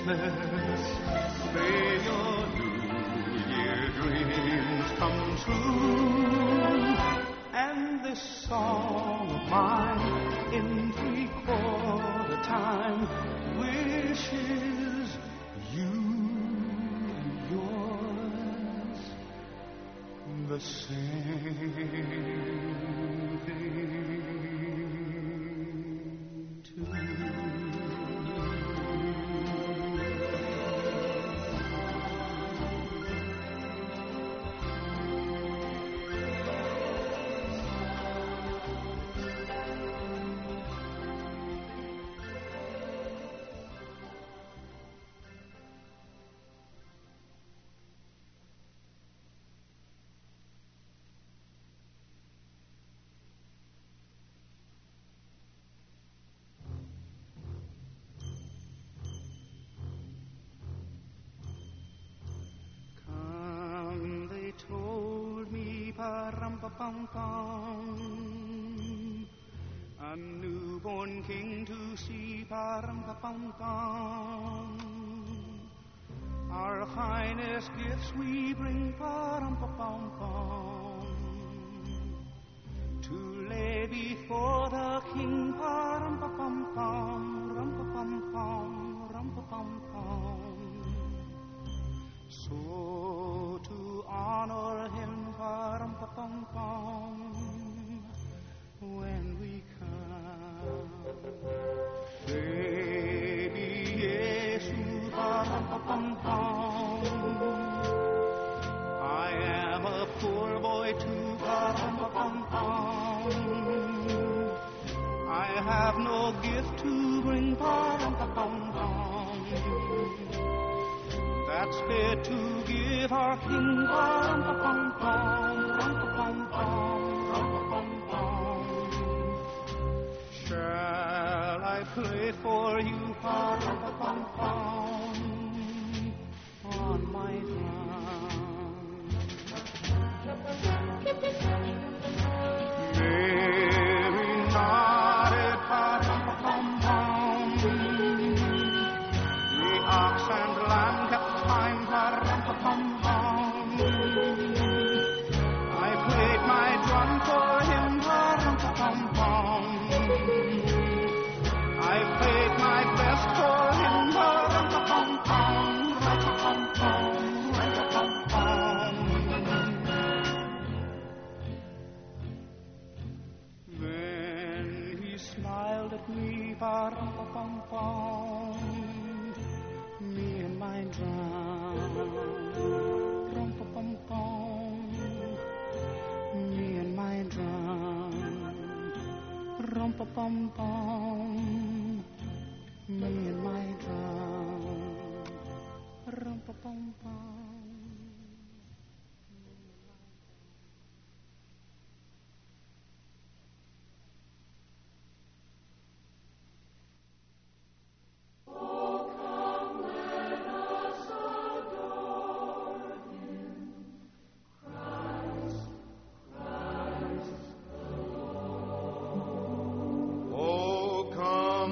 Christmas. May your New Year dreams come true. And this song of mine in three-quarter time wishes you yours the same thing too. Pa-rum-pa-pum-pum, a newborn king to see, pa-rum-pa-pum-pum. Our finest gifts we bring, pa-rum-pa-pum-pum, to lay before the king, pa-rum-pa-pum-pum, rum-pa-pum-pum, rum-pa-pum-pum. So to honor him, pa-rum-pa-pum-pum, when we come, baby Yesu, pa-rum-pa-pum-pum. I am a poor boy too, pa-rum-pa-pum-pum. I have no gift to bring, pa-rum-pa-pum-pum, that's fit to give our king, rum-pa-pum-pum, rum-pa-pum-pum, rum-pa-pum-pum. Shall I play for you, rum-pa-pum-pum, on my drum? Mary nodded, rum-pa-pum-pum. The ox and lamb kept time, pa-rum-pa-pum-pum. I played my drum for him, pa-rum-pa-pum-pum. I played my best for him, pa-rum-pa-pum-pum, rum-pa-pum-pum, rum-pa-pum-pum. Then he smiled at me, pa-rum-pa-pum-pum, me and my drum, rum-pa-pum-pum, me and my drum, rum-pa-pum-pum, me and my drum, rum-pa-pum-pum. Oh, come.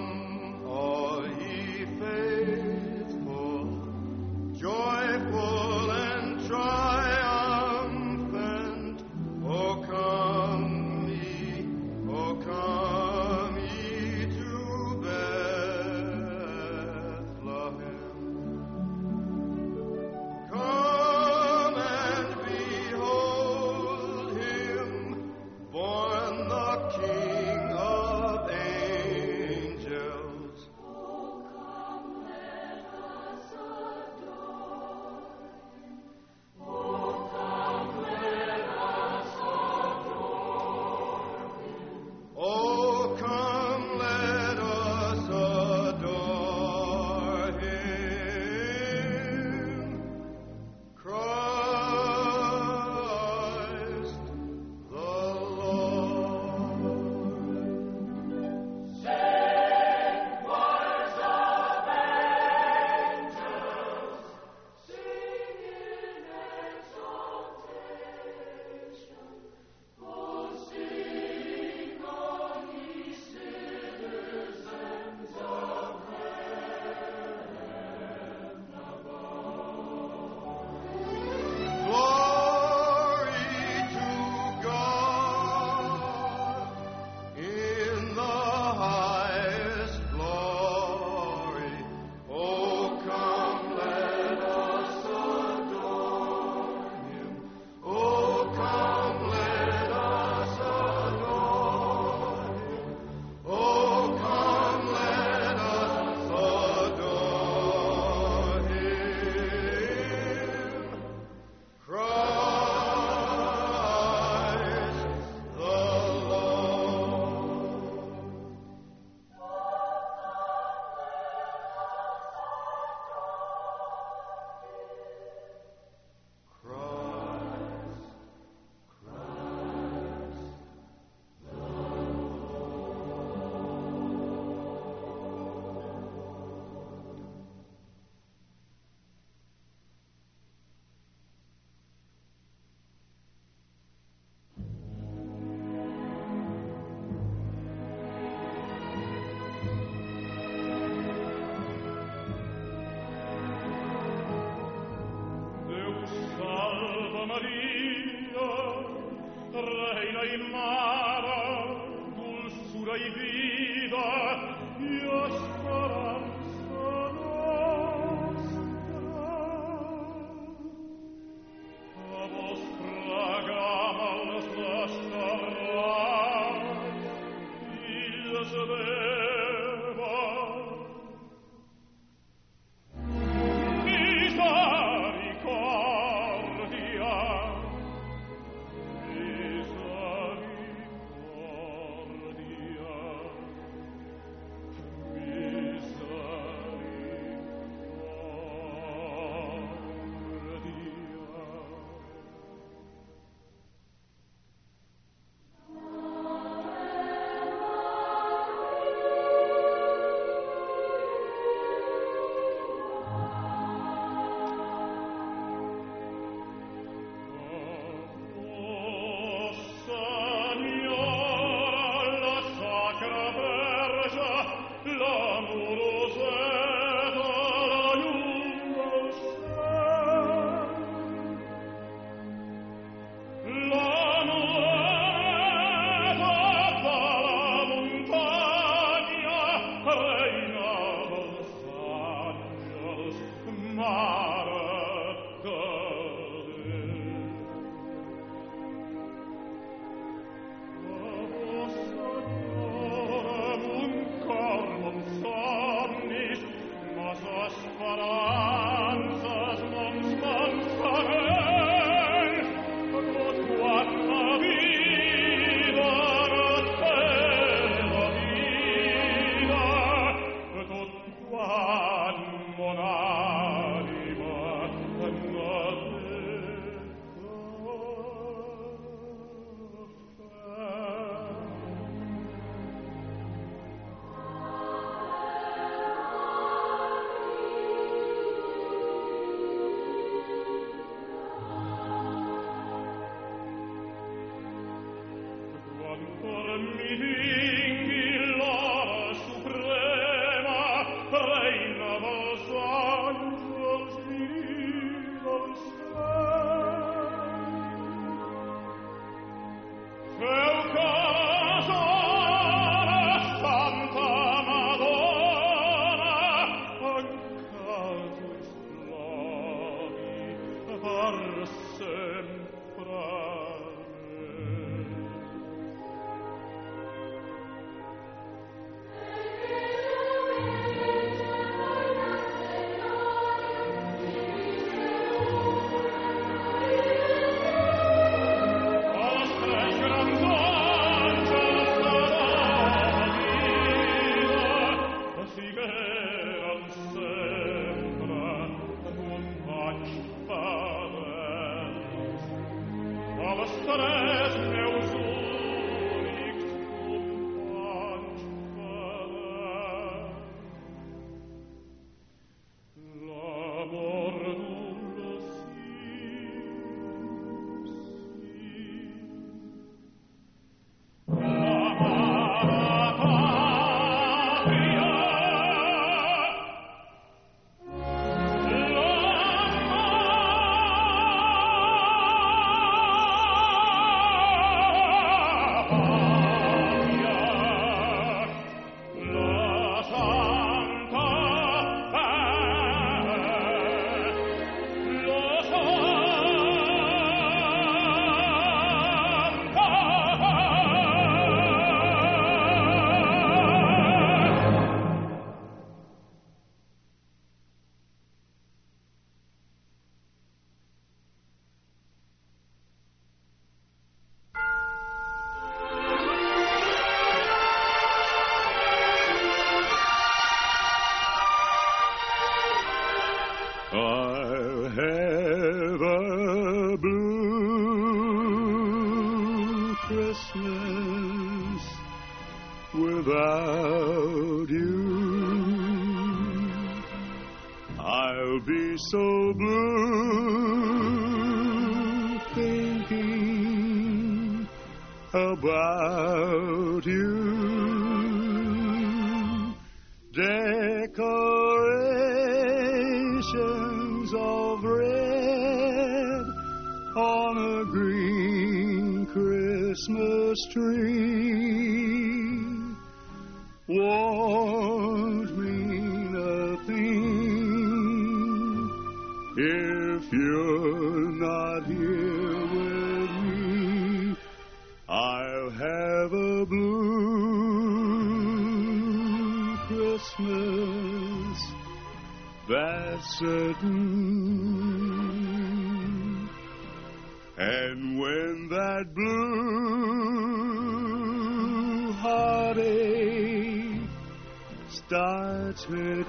Maria, reina in mare, dulzura e vida, e speranza nostra. A vos pregamos desterrar, filles d'Eva. Misericordia, without you. I'll be so blue thinking about you. Decorations of red Christmas tree won't mean a thing if you're not here with me. I'll have a blue Christmas, that's certain. And when that blue heartache starts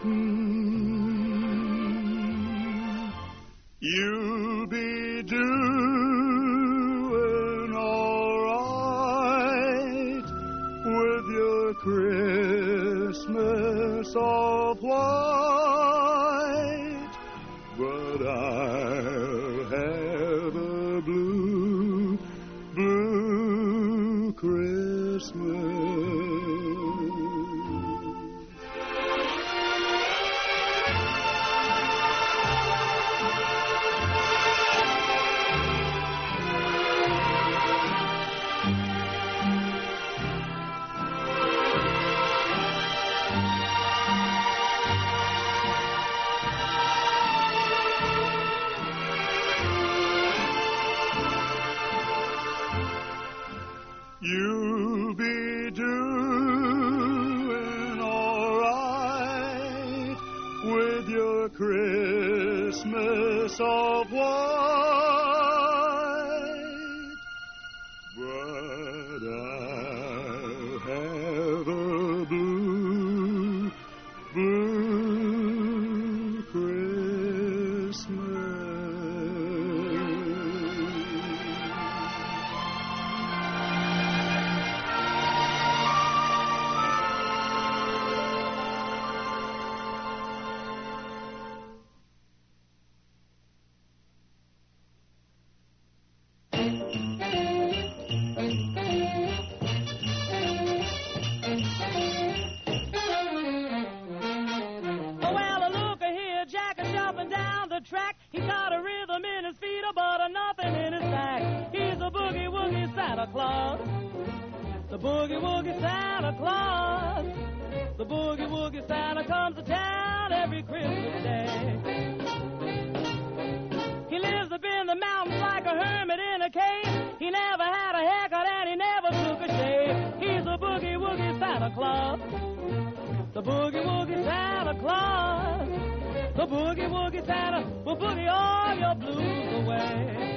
hitting, you'll be doing all right with your Christmas of white. But I'll have a blue, blue Christmas. You'll be doing all right with your Christmas of white. But I'll have a blue, blue Christmas. Track. He's got a rhythm in his feet, but a nothing in his sack. He's a boogie woogie Santa Claus. The boogie woogie Santa Claus. The boogie woogie Santa comes to town every Christmas day. He lives up in the mountains like a hermit in a cave. He never had a haircut and he never took a shave. He's a boogie woogie Santa Claus. The boogie woogie Santa Claus. The boogie woogie Santa will boogie all your blues away.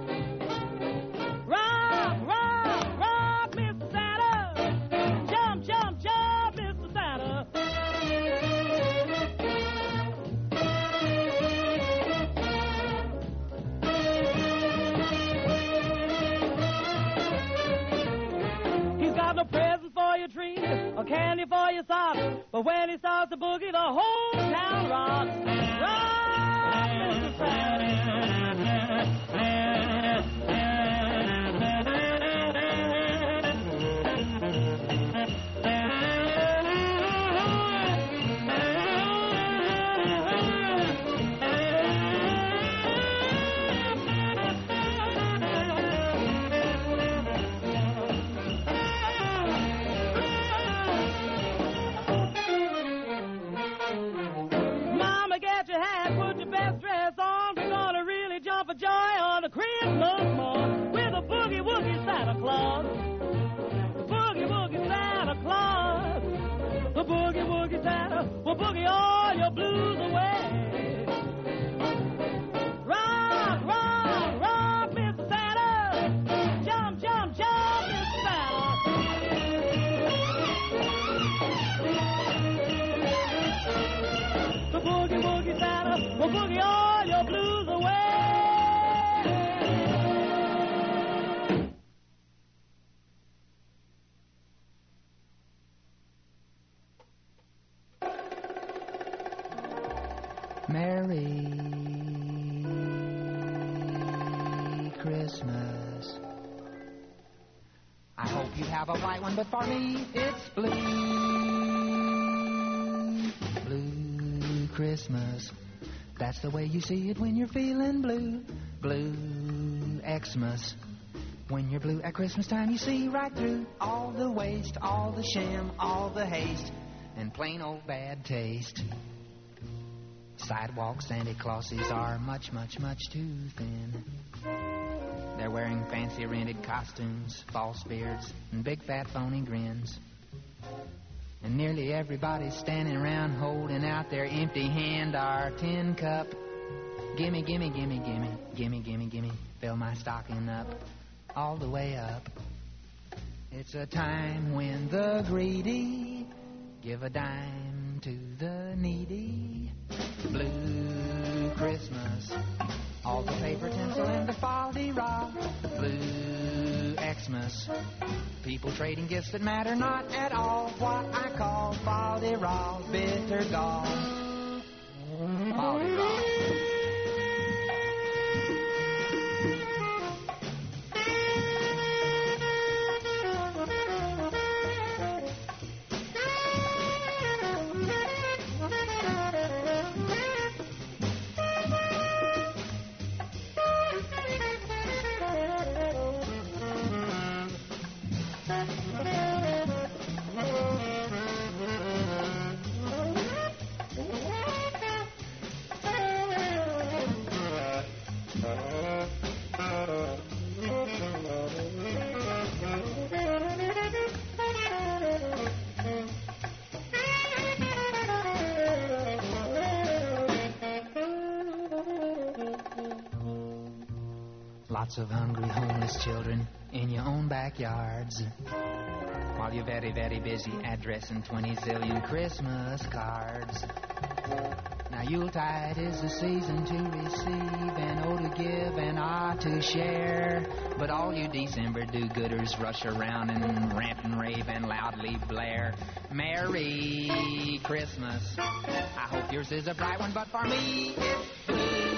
Rock, rock, rock, Mr. Santa. Jump, jump, jump, Mr. Santa. He's got no presents for your tree or candy for your socks, but when he starts to boogie, the whole town rocks. Rock, Mr. Santa. For joy on a Christmas morn with a boogie woogie Santa Claus. The boogie woogie Santa Claus. The boogie woogie Santa will boogie all your blues away. Rock, rock, rock, Mr. Santa. Jump, jump, jump, Mr. Santa. The boogie woogie Santa will boogie all your blues away. Merry Christmas. I hope you have a white one, but for me it's blue. Blue Christmas. That's the way you see it when you're feeling blue. Blue Xmas. When you're blue at Christmas time, you see right through all the waste, all the sham, all the haste, and plain old bad taste. Sidewalk Santa Clauses are much, much, much too thin. They're wearing fancy rented costumes, false beards, and big fat phony grins. And nearly everybody's standing around holding out their empty hand or tin cup. Gimme, gimme, gimme, gimme, gimme, gimme, gimme, fill my stocking up, all the way up. It's a time when the greedy give a dime to the needy. Blue Christmas, all the paper tinsel and the fol-de-rol. Blue Xmas, people trading gifts that matter not at all. What I call fol-de-rol, bitter gall. Fol-de-rol. Lots of hungry, homeless children in your own backyards, while you're very, very busy addressing 20 zillion Christmas cards. Now Yuletide is the season to receive and O to give and R to share. But all you December do-gooders rush around and rant and rave and loudly blare. Merry Christmas. I hope yours is a bright one, but for me it's blue.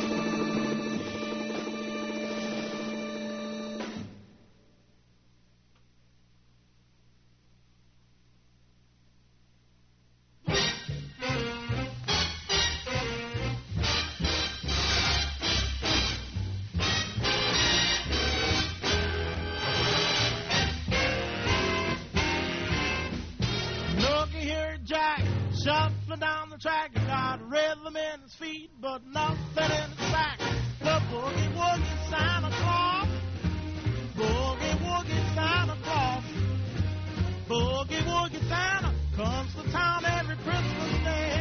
Shuffling down the track, he got a rhythm in his feet, but nothing in his back. The boogie woogie Santa Claus, boogie woogie Santa Claus, boogie woogie Santa comes to town every Christmas day.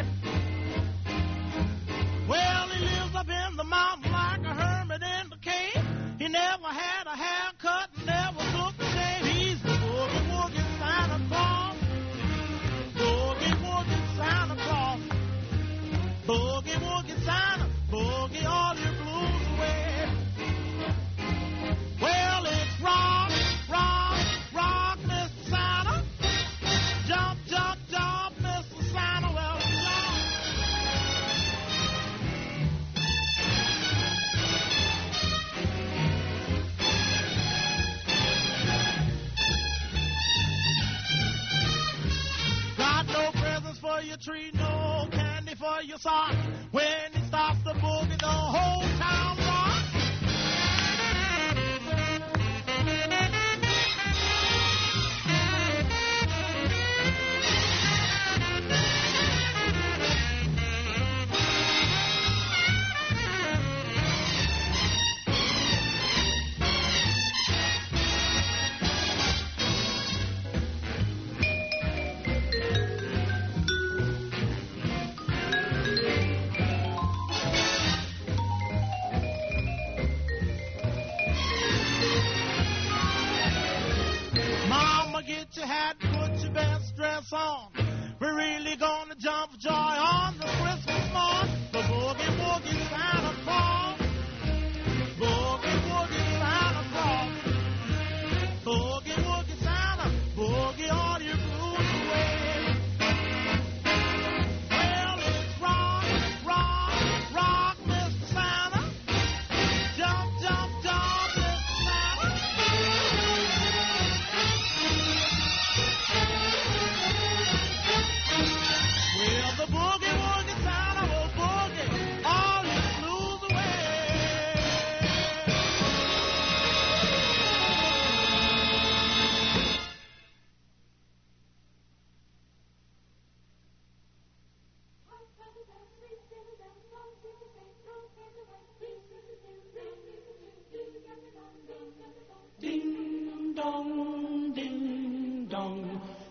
Well, he lives up in the mountain like a hermit in the cave. He never had a haircut, never took a shave. He's the boogie woogie Santa Claus. Boogie woogie Santa Claus, boogie woogie Santa, boogie all your blues away. Well, it's rock, rock, rock, Mr. Santa. Jump, jump, jump, Mr. Santa. Well, for your tree, no candy for your sock. When he stops the boogie, the whole town rocks.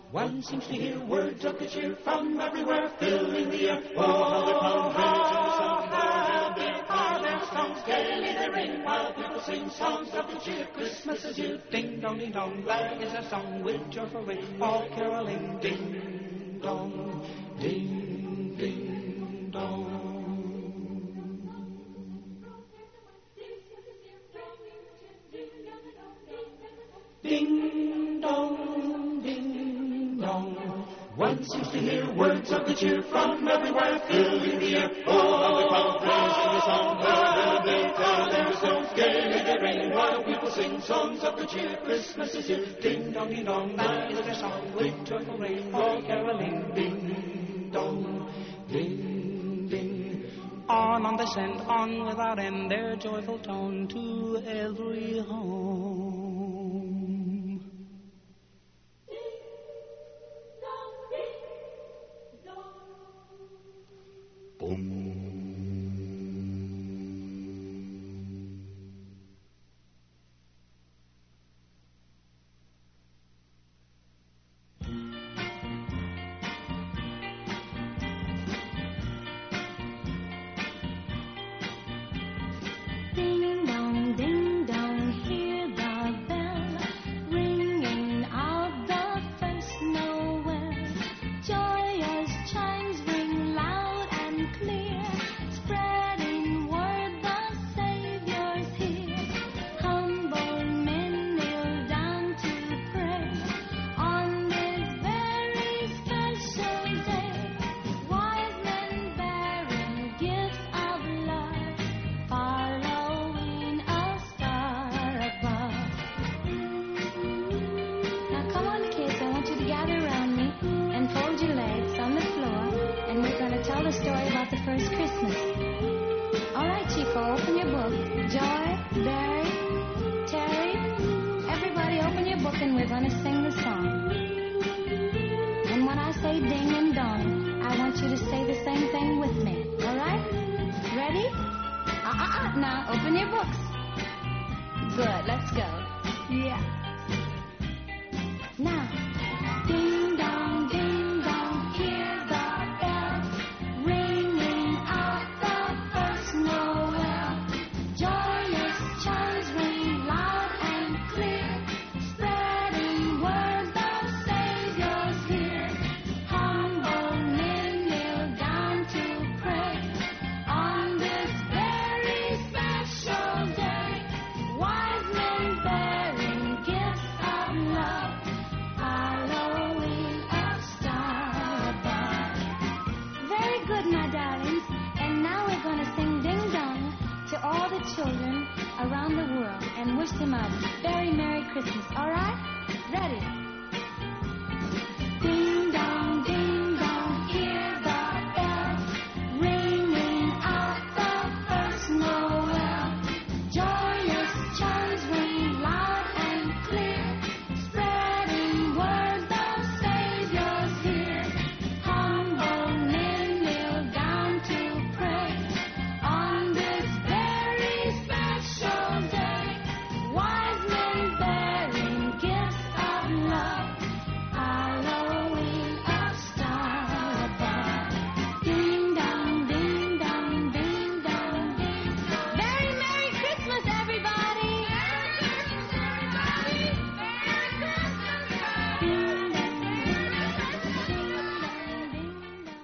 One seems to hear words of good cheer from everywhere, filling the air. Oh, how their songs gaily they ring, while people sing songs of good cheer. Christmas is here, ding dong, glad is our song with joyful ring, all caroling, ding dong, ding ding dong. Ding dong, ding dong. One seems to hear words of good cheer from everywhere, filling the air. Oh, how the crowd praising the song, they call their songs gaily they ring, while people sing songs of good cheer. Christmas is here, ding dong, that is their song with joyful ring, all caroling, ding dong, ding ding. On they send, on without end, their joyful tone to every home. Now, open your books. Good, let's go. Yeah. Now, ding dong, hear the bells ringing out the first Noel. Joyous chimes ring loud and clear, spreading word the Savior's here. Humble men kneel down to pray on this very special day. Wise men bearing gifts of love, following a star above. Very good, my darlings. And now we're going to sing Ding Dong to all the children around the world and wish them a very Merry Christmas. All right? Ready? Ding dong, hear the bells ringing out the first Noel. Joyous chimes ring loud and clear, spreading word the Savior's here. Humble men kneel down to pray on this very special day. Wise men bearing gifts of love, following a star above. Ding dong, ding dong, ding dong, ding. Very Merry Christmas, everybody! Merry Christmas, everybody! Merry Christmas! Ding dong, ding dong, ding dong.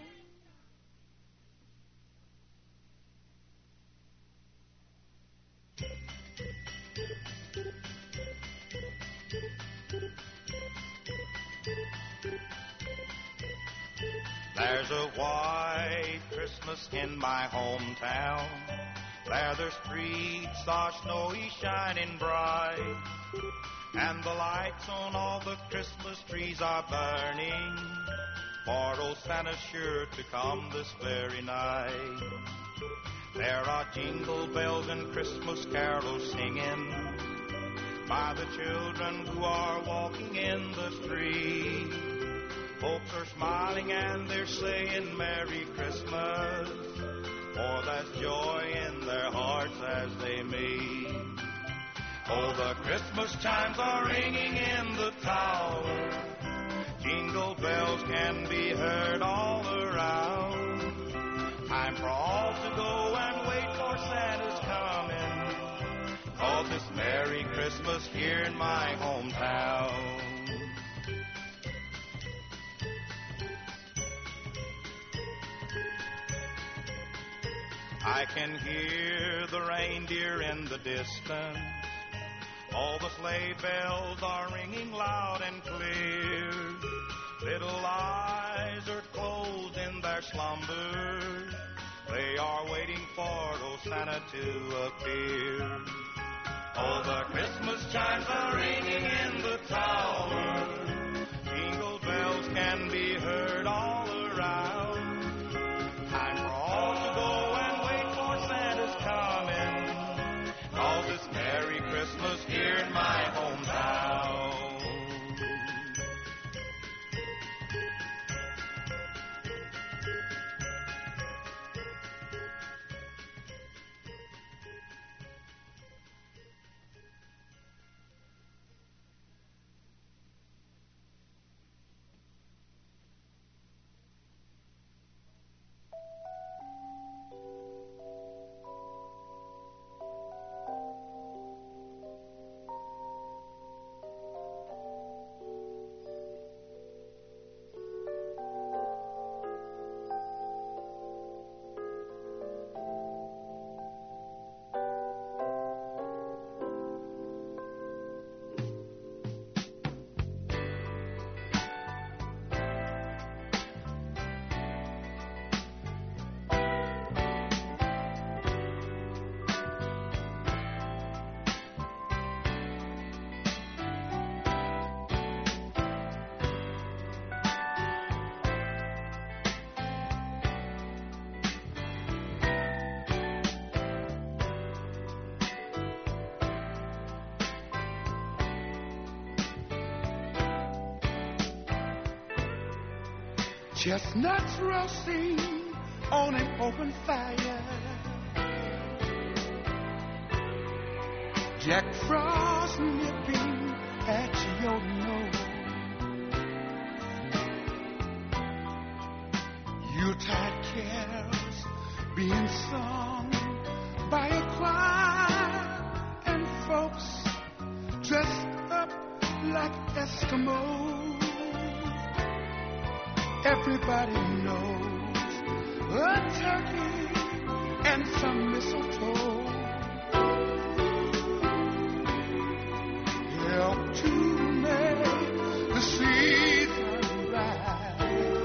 There's a white Christmas in my hometown. There the streets are snowy, shining bright, and the lights on all the Christmas trees are burning, for old Santa's sure to come this very night. There are jingle bells and Christmas carols singing by the children who are walking in the street. Folks are smiling and they're saying Merry Christmas, for there's joy in their hearts as they meet. Oh, the Christmas chimes are ringing in the tower. Jingle bells can be heard all around. Time for all to go and wait for Santa's coming. 'Cause it's Merry Christmas here in my hometown. I can hear the reindeer in the distance. All the sleigh bells are ringing loud and clear. Little eyes are closed in their slumber. They are waiting for old Santa to appear. Oh, the Christmas chimes are ringing in the tower. Jingle bells can be heard all around. Time for all to go and wait for Santa's coming. 'Cause it's Merry Christmas here in my hometown. Chestnuts roasting on an open fire. Jack Frost nipping at your nose. Yuletide carols being sung by a choir, and folks dressed up like Eskimos. Everybody knows a turkey and some mistletoe help to make the season bright.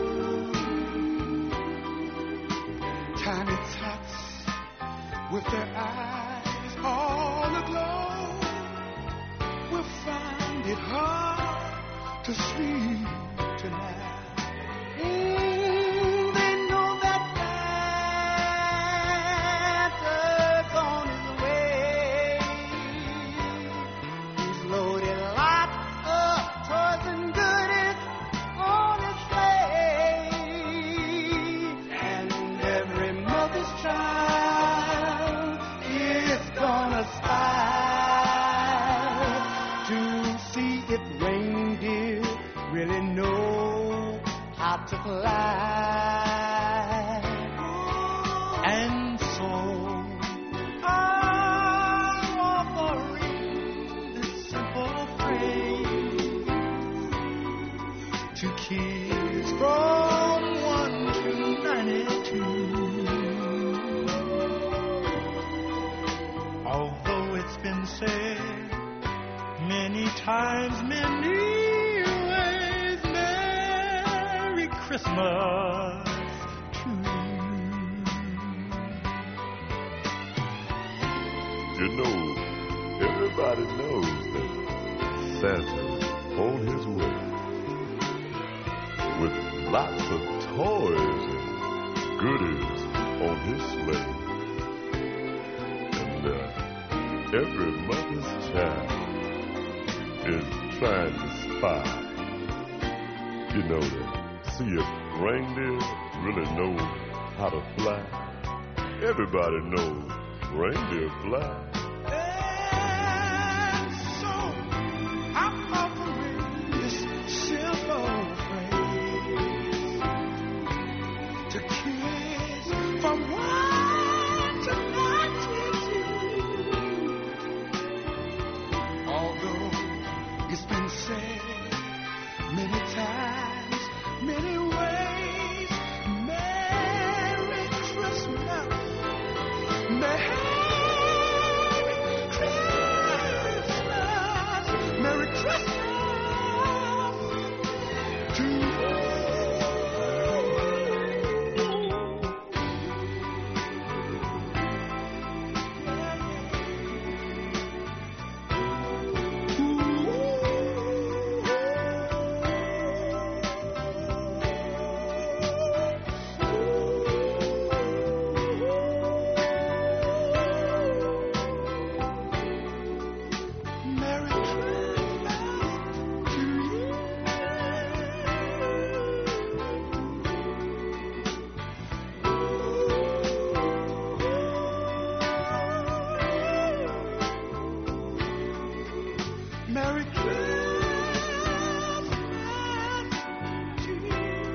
Tiny tots with their eyes all aglow will find it hard to sleep tonight. They know that Santa's on his way. He's loaded lots of toys and goodies on his sleigh. And every mother's child is gonna spy to see if reindeer really know how to fly. And so I'm offering this simple phrase to kids from 1 to 92. Although it's been said many times, many Christmas true. You know, everybody knows that Santa's on his way with lots of toys and goodies on his sleigh. And every mother's child is trying to spy. You know that. See if reindeer really know how to fly. Everybody knows reindeer fly. And so I'm offering this simple phrase someone to notice you. Although it's been said many times, many ways, Merry Christmas, Merry Christmas, Merry Christmas to you. Merry Christmas to you.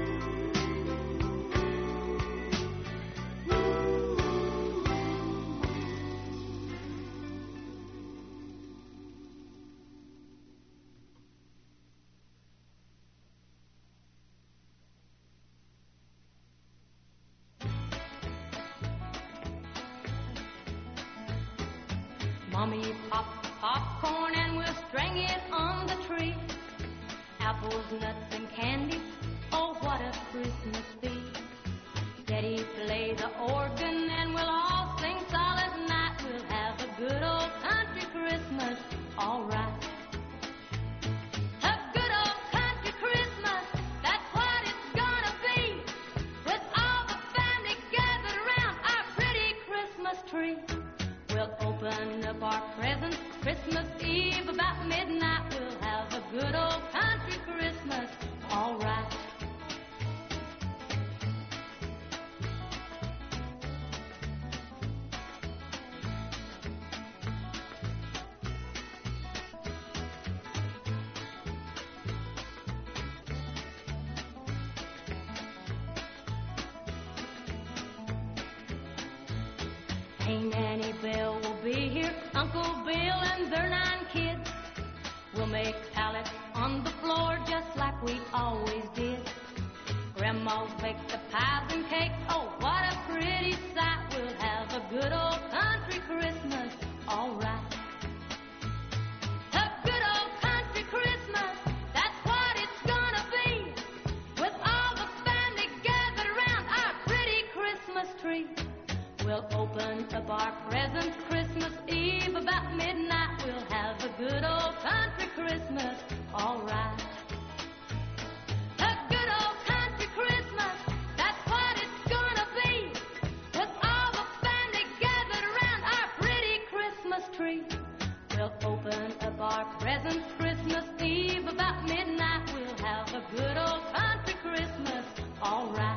Mommy popped popcorn and we'll string it on the tree. Apples, nuts, and candy. Oh, what a Christmas be. Daddy play the organ and we'll all sing Silent Night. We'll have a good old country Christmas, all right. A good old country Christmas, that's what it's gonna be. With all the family gathered around our pretty Christmas tree. We'll open up our presents Christmas Eve about midnight. We'll have a good old country Christmas, all right. Ain't Annie Bell will be here, Uncle Bill and their 9 kids. We'll make pallets on the floor just like we always did. Grandma'll bake the pies and cakes, oh, what a pretty sight. We'll have a good old country Christmas, all right. A good old country Christmas, that's what it's gonna be. With all the family gathered around our pretty Christmas tree. We'll open up our presents Christmas Eve about midnight. We'll have a good old country Christmas, all right. A good old country Christmas, that's what it's gonna be. With all the family gathered around our pretty Christmas tree. We'll open up our presents Christmas Eve about midnight. We'll have a good old country Christmas, all right.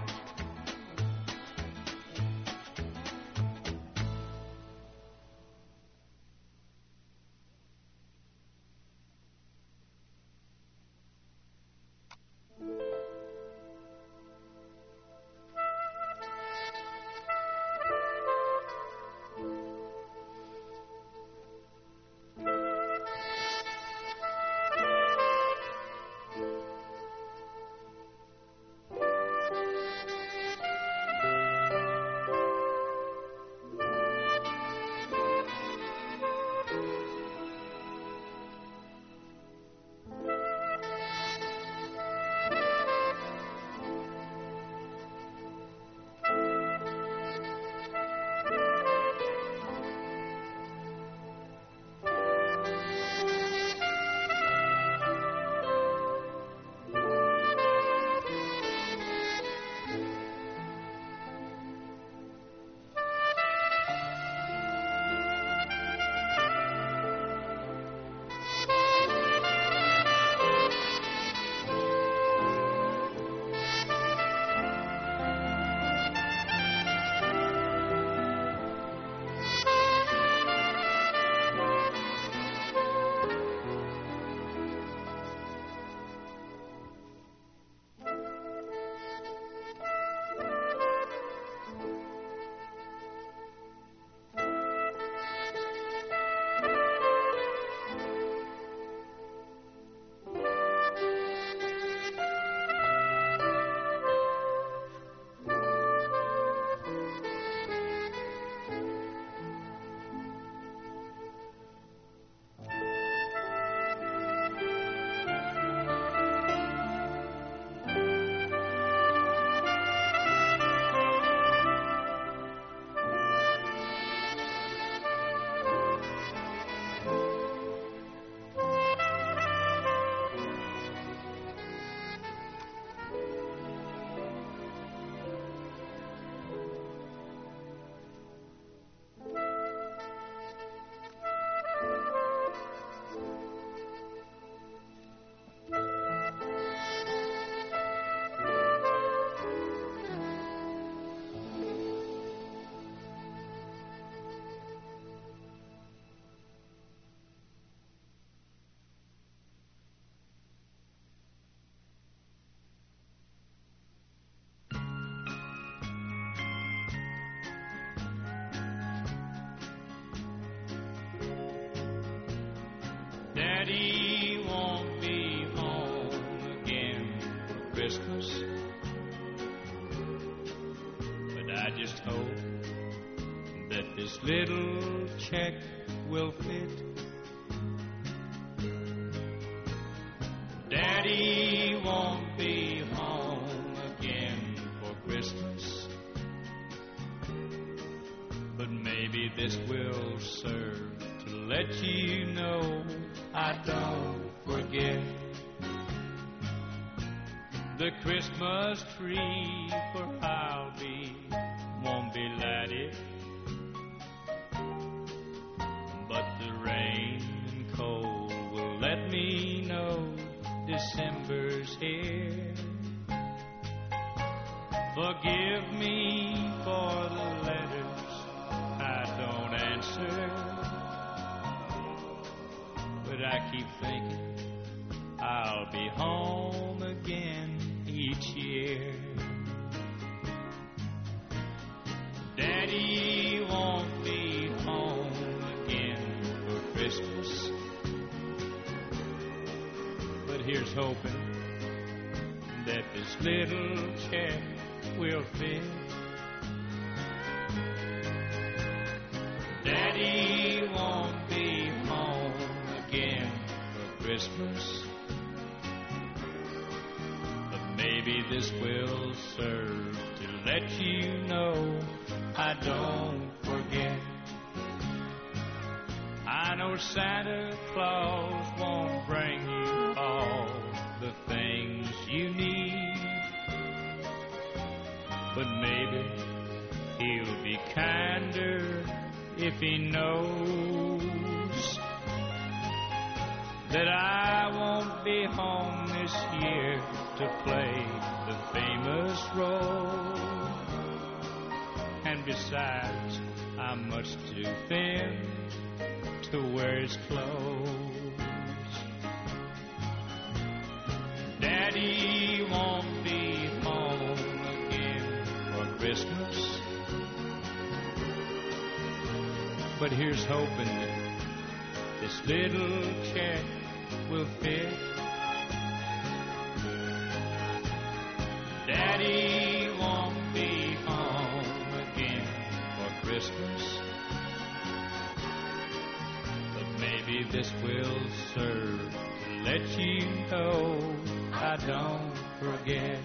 Daddy won't be home again for Christmas, but I just hope that this little check will fit. Daddy won't be home again for Christmas, but maybe this will serve to let you know I don't forget. The Christmas tree for I'll be won't be lighted, but the rain and cold will let me know December's here. Forgive me for the letters I don't answer, but I keep thinking I'll be home again each year. Daddy won't be home again for Christmas, but here's hoping that this little check will fit. Daddy won't be home again for Christmas, but maybe this will serve to let you know I don't forget. I know Santa Claus won't bring you all the things you need, but maybe he'll be kinder if he knows that I won't be home this year to play the famous role. And besides, I'm much too thin to wear his clothes. Daddy won't be home again for Christmas, but here's hoping that this little check will fit. Daddy won't be home again for Christmas, but maybe this will serve to let you know I don't forget.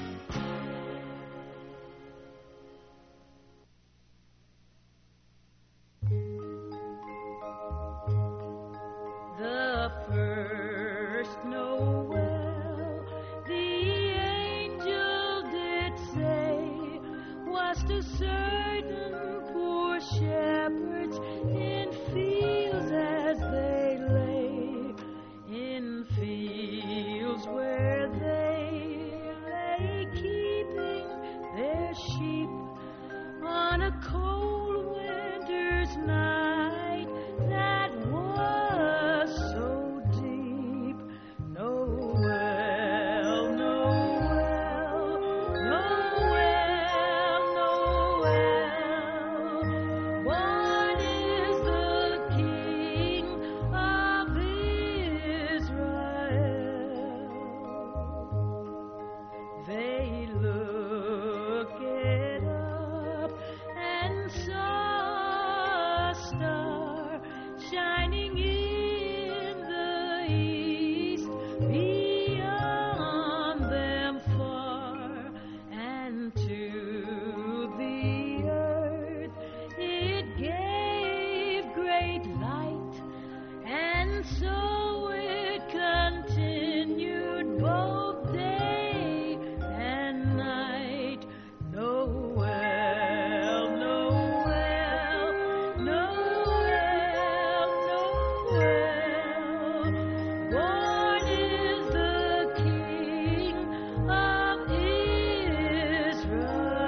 The first Noel, the angel did say, was to certain poor shepherds in fields as they lay, in fields where they lay keeping their sheep on a cold winter's night that was so deep. Noel, Noel, Noel, Noel, what is the King of Israel? They looked up and saw a star shining in the east beyond them far, and to the earth it gave great light, and so it continued both day and night. Noel, Noel, Noel, Noel, born is the King of Israel.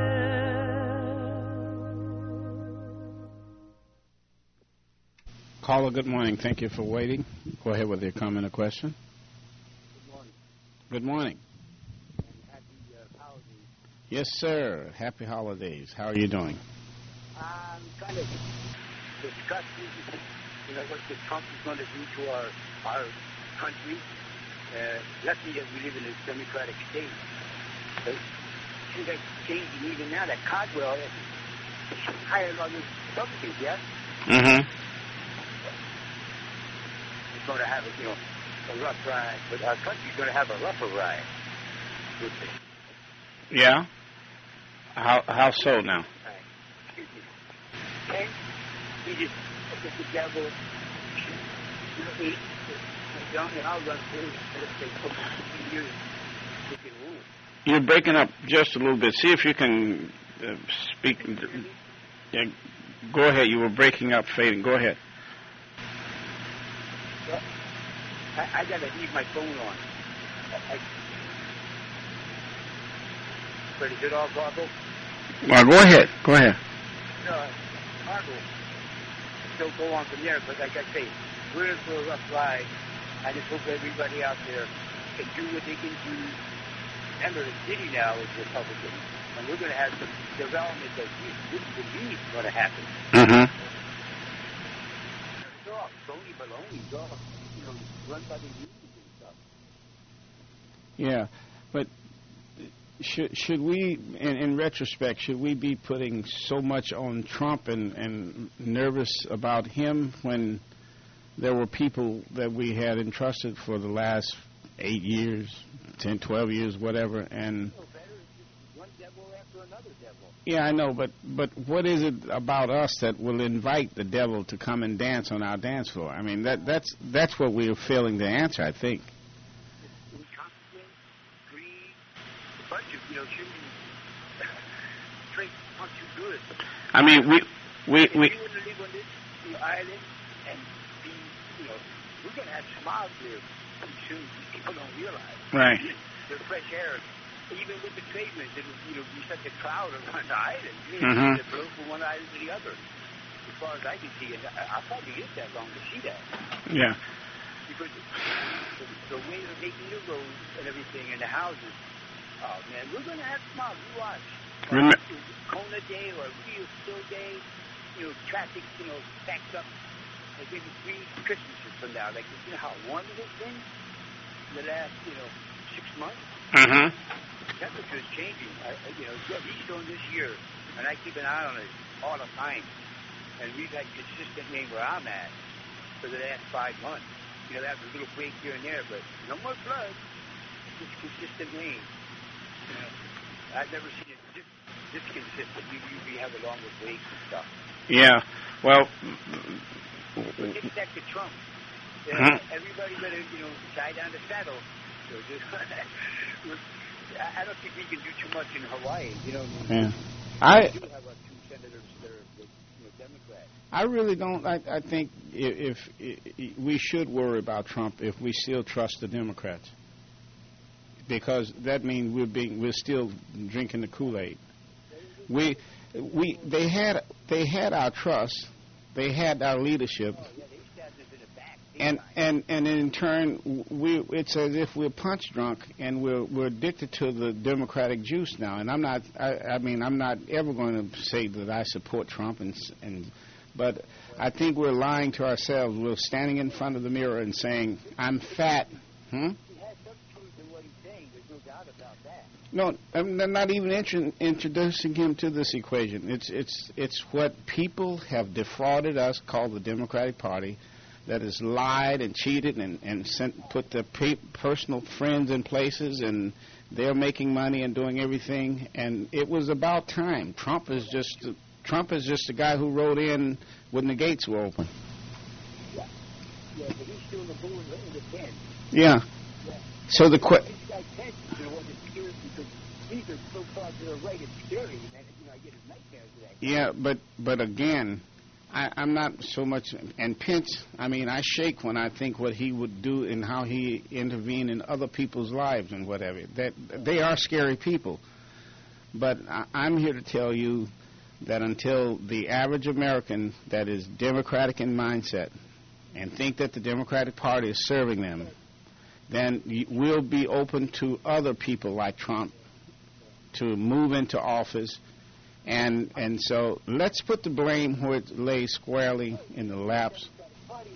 Caller, good morning. Thank you for waiting. Go ahead with your comment or question. Good morning. Good morning. And happy holidays. Yes, sir. Happy holidays. How are you doing? I'm trying to discuss You know what the Trump is going to do to our country? Luckily that we live in a democratic state. But see, that's changing even now. That Caldwell hired all these Republicans, yes? Mm-hmm. It's going to have a rough ride, but our country's going to have a rougher ride with it. Yeah? How so now? And he just took the devil, eat, and I'll run through for years. You're breaking up just a little bit. See if you can speak. Yeah, go ahead. You were breaking up, fading. Go ahead. Well, I got to leave my phone on. But is it all garble? Well, go ahead. Go ahead. No, garble. So go on from there. But like I say, we're in for a rough ride. I just hope everybody out there can do what they can do. Remember, the city now is Republican, and we're going to have some development that we didn't believe was going to happen. Mm-hmm. It's all phony baloney. It's all, run by the unions and stuff. Yeah, but should we, in retrospect, should we be putting so much on Trump and nervous about him when there were people that we had entrusted for the last 8 years, 10, 12 years, whatever, and... One devil after another devil. Yeah, I know, but what is it about us that will invite the devil to come and dance on our dance floor? I mean, that's what we're failing to answer, I think. Incompetence, greed, a bunch of, shooting traits aren't too good. I mean, we if you were to live on this island and be, we're going to have smog here pretty soon. People don't realize. Right. The fresh air, even with the trade winds, it'll, be such a cloud around the island. Mm-hmm. It blow from one island to the other. As far as I can see, and I'll probably get that long to see that. Yeah. Because the way they're making the roads and everything and the houses, oh man, we're going to have smog. You watch. Kona Day or Rio Still Day, traffic, backs up. Like maybe 3 Christmases from now. Like, how warm it has been the last, 6 months? Mm-hmm. Temperature's changing. He's doing this year, and I keep an eye on it all the time. And we've had consistent rain where I'm at for the last 5 months. They have a little break here and there, but no more floods. Just consistent rain. I've never seen it this consistent. We usually have a longer break and stuff. Yeah. Well... But get back to Trump. Everybody better, tie down the saddle. I don't think we can do too much in Hawaii. Yeah. We do have 2 senators that are Democrats. I really don't. I think if we should worry about Trump if we still trust the Democrats, because that means we're still drinking the Kool-Aid. They had our trust. They had our leadership, and in turn, it's as if we're punch drunk and we're addicted to the Democratic juice now. And I'm not ever going to say that I support Trump, but I think we're lying to ourselves. We're standing in front of the mirror and saying, "I'm fat." He has some truth in what he's saying. There's no doubt about that. No, I'm not even introducing him to this equation. It's what people have defrauded us, called the Democratic Party, that has lied and cheated and put their personal friends in places, and they're making money and doing everything. And it was about time. Trump is just a guy who rode in when the gates were open. Yeah, but he's still in the bull in the pen. Yeah. So the this guy Pence is the one that's scared because these are so far to the right. It's scary, man. I get his nightmares of that. Yeah, but again, I'm not so much. And Pence, I shake when I think what he would do and how he intervene in other people's lives and whatever. That they are scary people. But I'm here to tell you that until the average American that is Democratic in mindset and think that the Democratic Party is serving them, then we'll be open to other people like Trump to move into office. And so let's put the blame where it lays squarely in the laps. Party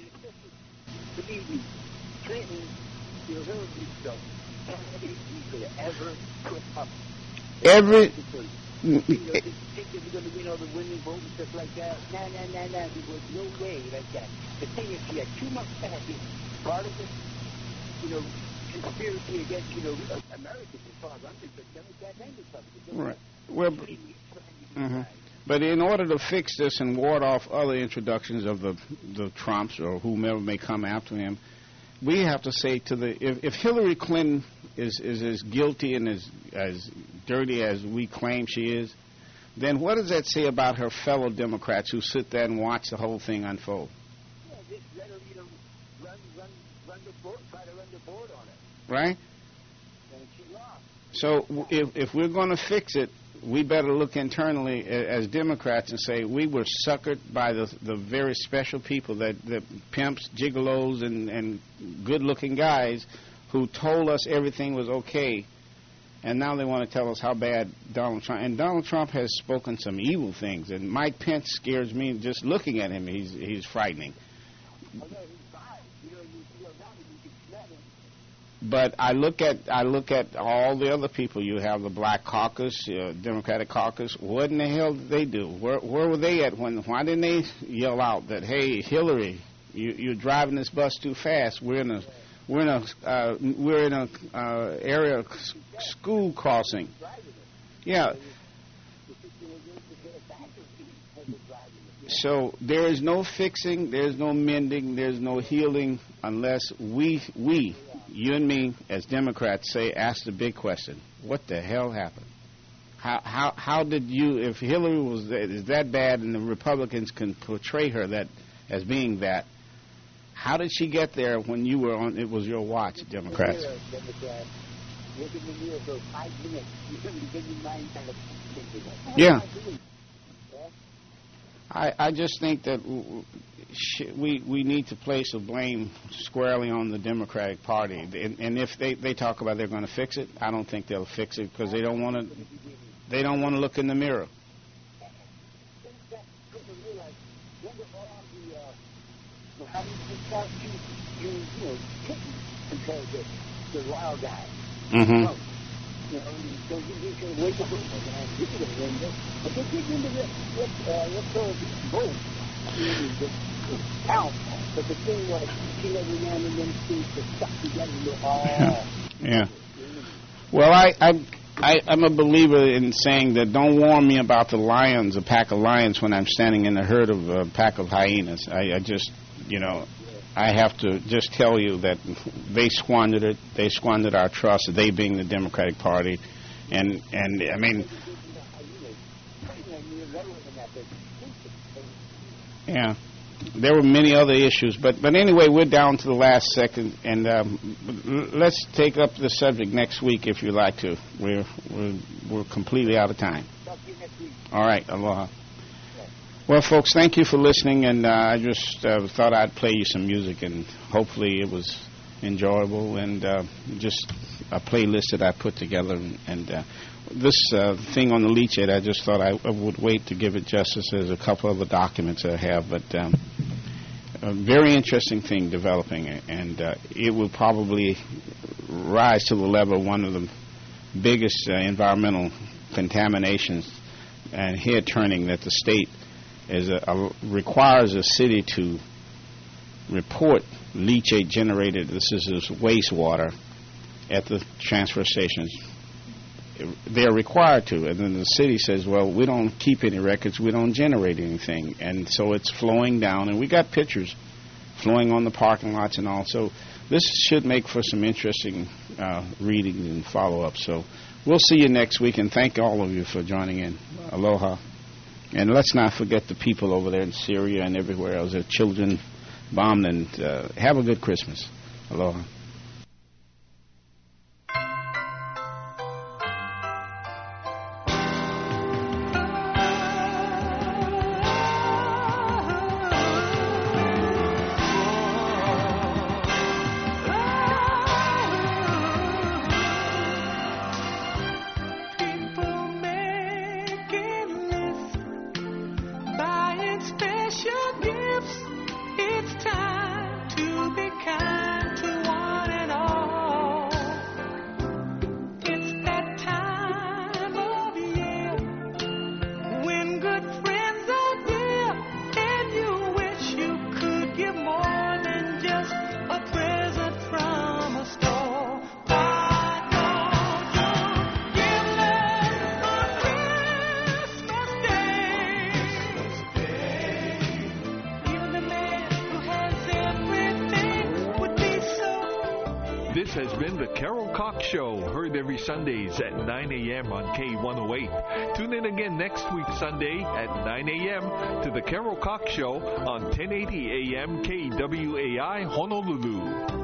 easy. Clinton, you know, Hillary stuff. Every could ever put up. Every. You know, they think that we're going to win all the women vote and stuff like that. Nah. There was no way like that. The thing is, she had too much backing. Part of it, you know, conspiracy against, you know, Americans as far as I'm concerned, Democrats and Republicans. Right. Well, but in order to fix this and ward off other introductions of the Trumps or whomever may come after him, we have to say to if Hillary Clinton is as guilty and as dirty as we claim she is, then what does that say about her fellow Democrats who sit there and watch the whole thing unfold? Yeah, just let her, you know, run the board, try to run the board on it. Right? And she lost. So if we're going to fix it, we better look internally as Democrats and say we were suckered by the very special people, that pimps, gigolos, and good-looking guys who told us everything was okay, and now they want to tell us how bad Donald Trump. And Donald Trump has spoken some evil things, and Mike Pence scares me just looking at him. He's frightening. But I look at all the other people. You have the Black Caucus, Democratic Caucus. What in the hell did they do? Where were they at when? Why didn't they yell out that, hey, Hillary, you're driving this bus too fast? We're in a area school crossing. Yeah. So there is no fixing, there's no mending, there's no healing unless we, you and me, as Democrats, ask the big question: what the hell happened? How did you? If Hillary is that bad, and the Republicans can portray her that as being that, how did she get there when you were on? It was your watch, Democrats. Yeah. I just think that we need to place the blame squarely on the Democratic Party. And if they talk about they're going to fix it, I don't think they'll fix it because they don't want to. They don't want to look in the mirror. The wild guy. Mm-hmm. You know, so you can wake up and this is a window. But they get into let's go vote. Out. But the thing was, she let me man and them things to stuck together and they're Yeah. Well, I'm a believer in saying that don't warn me about the lions, a pack of lions, when I'm standing in the herd of a pack of hyenas. I just, you know, I have to just tell you that they squandered it. They squandered our trust, they being the Democratic Party. And I mean, yeah, there were many other issues. But anyway, we're down to the last second. And let's take up the subject next week if you'd like to. We're completely out of time. All right, aloha. Well, folks, thank you for listening, and I just thought I'd play you some music, and hopefully it was enjoyable, and just a playlist that I put together. And this thing on the leachate, I just thought I would wait to give it justice. There's a couple other documents that I have, but a very interesting thing developing, and it will probably rise to the level of one of the biggest environmental contaminations and head-turning that the state requires a city to report leachate generated, this is wastewater, at the transfer stations. They're required to, and then the city says, well, we don't keep any records, we don't generate anything, and so it's flowing down, and we got pictures flowing on the parking lots and all. So this should make for some interesting reading and follow-up. So we'll see you next week, and thank all of you for joining in. Aloha. And let's not forget the people over there in Syria and everywhere else. Their children bombed, and have a good Christmas. Aloha. Special gifts, it's time to be kind. This has been the Carol Cox Show, heard every Sundays at 9 a.m. on K108. Tune in again next week Sunday at 9 a.m. to the Carol Cox Show on 1080 a.m. KWAI Honolulu.